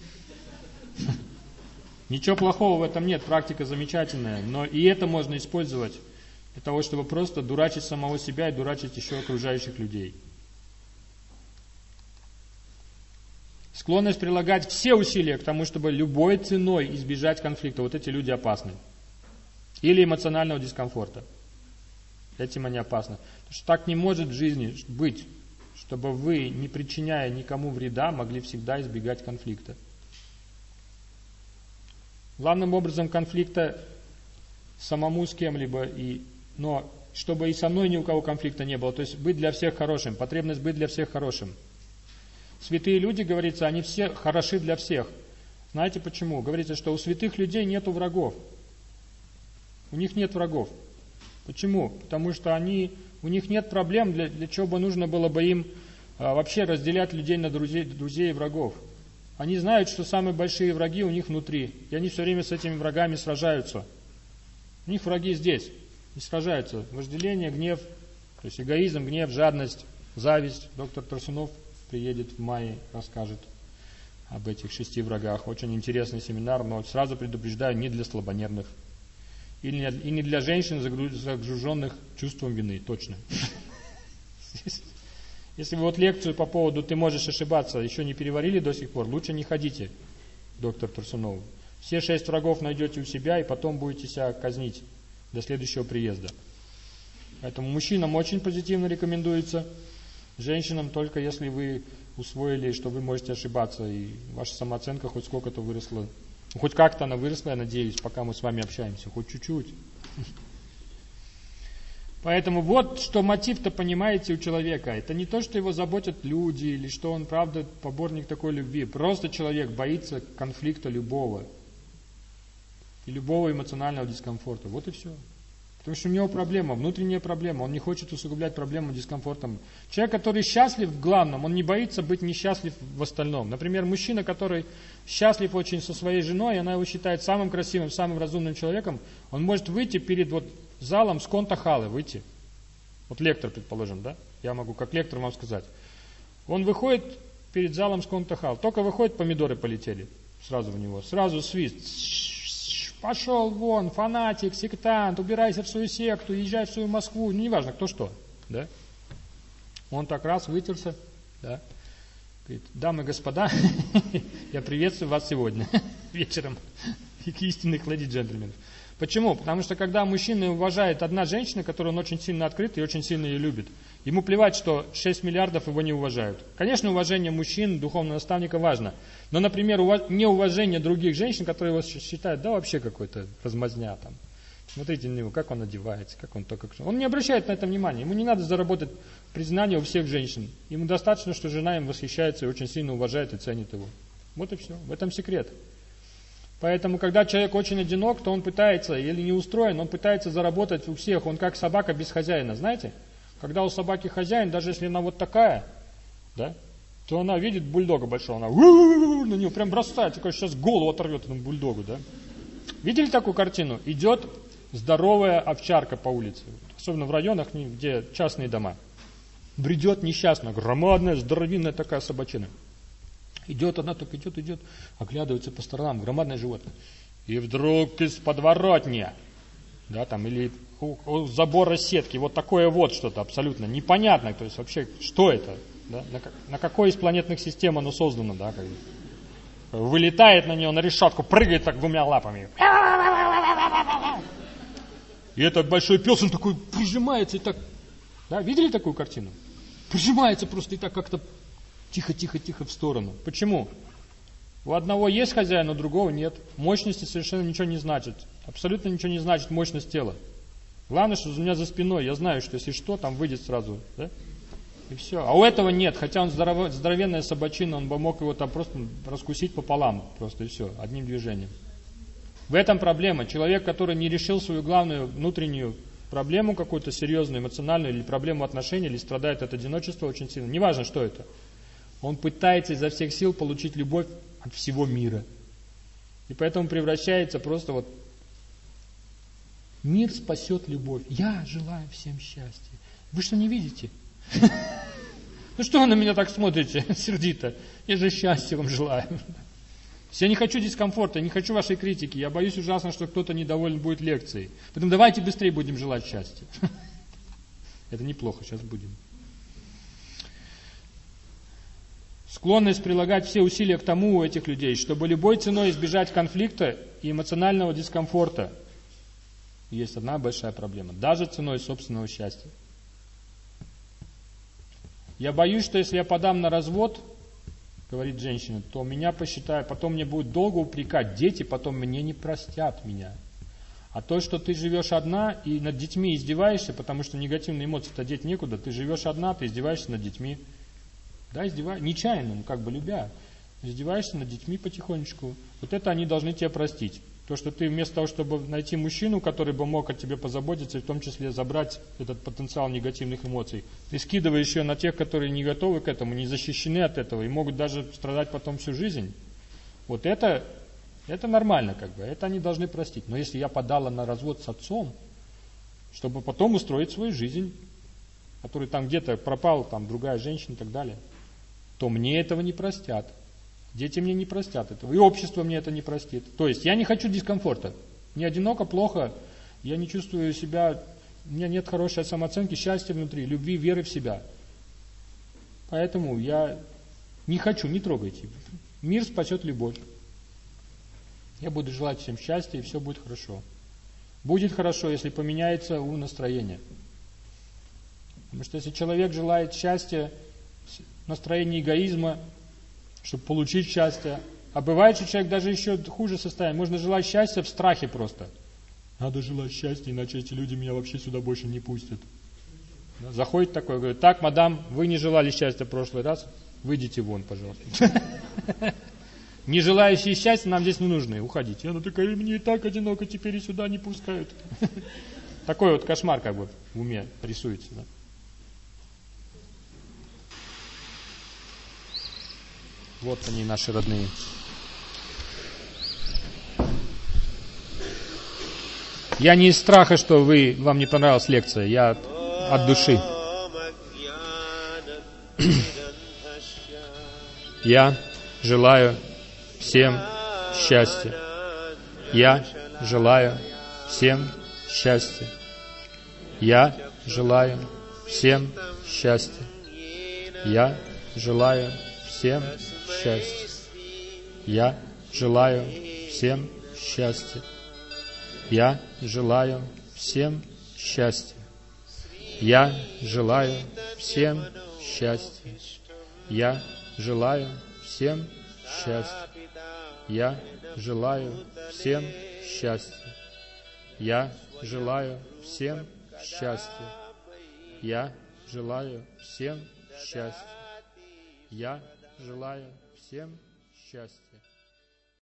Speaker 1: Ничего плохого в этом нет, практика замечательная, но и это можно использовать для того, чтобы просто дурачить самого себя и дурачить еще окружающих людей. Склонность прилагать все усилия к тому, чтобы любой ценой избежать конфликта. Вот эти люди опасны. Или эмоционального дискомфорта. Этим они опасны. Потому что так не может в жизни быть, чтобы вы, не причиняя никому вреда, могли всегда избегать конфликта. Главным образом конфликта самому с кем-либо, и, но чтобы и со мной ни у кого конфликта не было. То есть быть для всех хорошим, потребность быть для всех хорошим. Святые люди, говорится, они все хороши для всех. Знаете почему? Говорится, что у святых людей нету врагов. У них нет врагов. Почему? Потому что они, у них нет проблем, для, для чего бы нужно было бы им а, вообще разделять людей на друзей, друзей и врагов. Они знают, что самые большие враги у них внутри, и они все время с этими врагами сражаются. У них враги здесь, и сражаются. Вожделение, гнев, то есть эгоизм, гнев, жадность, зависть. Доктор Тарсунов приедет в мае, расскажет об этих шести врагах. Очень интересный семинар, но сразу предупреждаю, не для слабонервных. И не для женщин, загруженных чувством вины, точно. Если вы вот лекцию по поводу «ты можешь ошибаться» еще не переварили до сих пор, лучше не ходите, доктор Тарсунов. Все шесть врагов найдете у себя, и потом будете себя казнить до следующего приезда. Поэтому мужчинам очень позитивно рекомендуется, женщинам только если вы усвоили, что вы можете ошибаться, и ваша самооценка хоть сколько-то выросла. Ну, хоть как-то она выросла, я надеюсь, пока мы с вами общаемся, хоть чуть-чуть. Поэтому вот что мотив-то, понимаете, у человека. Это не то, что его заботят люди, или что он, правда, поборник такой любви. Просто человек боится конфликта любого. И любого эмоционального дискомфорта. Вот и все. Потому что у него проблема, внутренняя проблема. Он не хочет усугублять проблему дискомфортом. Человек, который счастлив в главном, он не боится быть несчастлив в остальном. Например, мужчина, который счастлив очень со своей женой, и она его считает самым красивым, самым разумным человеком, он может выйти перед вот залом с конта-халы, выйти. Вот лектор, предположим, да? Я могу как лектор вам сказать. Он выходит перед залом с конта-хал. Только выходит, помидоры полетели сразу в него. Сразу свист. Пошел вон, фанатик, сектант, убирайся в свою секту, езжай в свою Москву. Ну, неважно, кто что. Да? Он так раз вытерся. Да? Говорит: дамы и господа, я приветствую вас сегодня вечером. Истинных леди джентльменов. Почему? Потому что когда мужчина уважает одна женщина, которую он очень сильно открыт и очень сильно ее любит, ему плевать, что шесть миллиардов его не уважают. Конечно, уважение мужчин, духовного наставника важно. Но, например, неуважение других женщин, которые его считают, да, вообще какой-то размазня там. Смотрите на него, как он одевается, как он то, как... Он не обращает на это внимания. Ему не надо заработать признание у всех женщин. Ему достаточно, что жена им восхищается и очень сильно уважает и ценит его. Вот и все. В этом секрет. Поэтому, когда человек очень одинок, то он пытается, или не устроен, он пытается заработать у всех. Он как собака без хозяина, знаете? Когда у собаки хозяин, даже если она вот такая, да, то она видит бульдога большого, она на него прям бросает, такой сейчас голову оторвет этому бульдогу, да. Видели такую картину? Идет здоровая овчарка по улице, особенно в районах, где частные дома. Бредет несчастно, громадная, здоровенная такая собачина. Идет, она только идет, идет, оглядывается по сторонам, громадное животное. И вдруг из подворотни, да, там, или у, у забора сетки, вот такое вот что-то абсолютно непонятное, то есть вообще, что это, да, на, на какой из планетных систем оно создано, да, как бы. Вылетает на нее, на решетку, прыгает так двумя лапами. И этот большой пес, он такой прижимается и так, да, видели такую картину? Прижимается просто и так как-то тихо-тихо-тихо в сторону. Почему? У одного есть хозяин, у другого нет. Мощности совершенно ничего не значит. Абсолютно ничего не значит мощность тела. Главное, что у меня за спиной. Я знаю, что если что, там выйдет сразу. Да? И все. А у этого нет. Хотя он здоров... здоровенная собачина, он бы мог его там просто раскусить пополам. Просто и все. Одним движением. В этом проблема. Человек, который не решил свою главную внутреннюю проблему, какую-то серьезную, эмоциональную, или проблему отношений, или страдает от одиночества очень сильно. Неважно, что это. Он пытается изо всех сил получить любовь от всего мира. И поэтому превращается просто вот... Мир спасет любовь. Я желаю всем счастья. Вы что, не видите? Ну что вы на меня так смотрите сердито? Я же счастья вам желаю. Я не хочу дискомфорта, не хочу вашей критики. Я боюсь ужасно, что кто-то недоволен будет лекцией. Поэтому давайте быстрее будем желать счастья. Это неплохо, сейчас будем. Склонность прилагать все усилия к тому у этих людей, чтобы любой ценой избежать конфликта и эмоционального дискомфорта. Есть одна большая проблема. Даже ценой собственного счастья. Я боюсь, что если я подам на развод, говорит женщина, то меня посчитают, потом мне будут долго упрекать, дети потом мне не простят меня. А то, что ты живешь одна и над детьми издеваешься, потому что негативные эмоции-то деть некуда, ты живешь одна, ты издеваешься над детьми. Да, издеваешься, нечаянно, ну как бы любя, издеваешься над детьми потихонечку. Вот это они должны тебя простить. То, что ты вместо того, чтобы найти мужчину, который бы мог о тебе позаботиться, и в том числе забрать этот потенциал негативных эмоций, ты скидываешь ее на тех, которые не готовы к этому, не защищены от этого и могут даже страдать потом всю жизнь. Вот это, это нормально, как бы, это они должны простить. Но если я подала на развод с отцом, чтобы потом устроить свою жизнь, который там где-то пропал, там другая женщина и так далее, то мне этого не простят. Дети мне не простят этого, и общество мне это не простит. То есть я не хочу дискомфорта. Мне одиноко, плохо, я не чувствую себя, у меня нет хорошей самооценки, счастья внутри, любви, веры в себя. Поэтому я не хочу, не трогайте. Мир спасет любовь. Я буду желать всем счастья, и все будет хорошо. Будет хорошо, если поменяется ум настроение. Потому что если человек желает счастья, настроение эгоизма, чтобы получить счастье. А бывает, что человек даже еще хуже состояние. Можно желать счастья в страхе просто. Надо желать счастья, иначе эти люди меня вообще сюда больше не пустят. Заходит такой, говорит, так, мадам, вы не желали счастья в прошлый раз, выйдите вон, пожалуйста. Не желающие счастья нам здесь не нужны, уходите. Она такая, мне и так одиноко, теперь и сюда не пускают. Такой вот кошмар как бы в уме рисуется. Вот они, наши родные. Я не из страха, что вы, вам не понравилась лекция, я от, от души. Я желаю всем счастья. Я желаю всем счастья. Я желаю всем счастья. Я желаю всем счастья. Я желаю всем счастья. Я желаю всем счастья. Я желаю всем счастья. Я желаю всем счастья. Я желаю всем счастья. Я желаю всем счастья. Я желаю всем счастья. Я желаю всем счастья.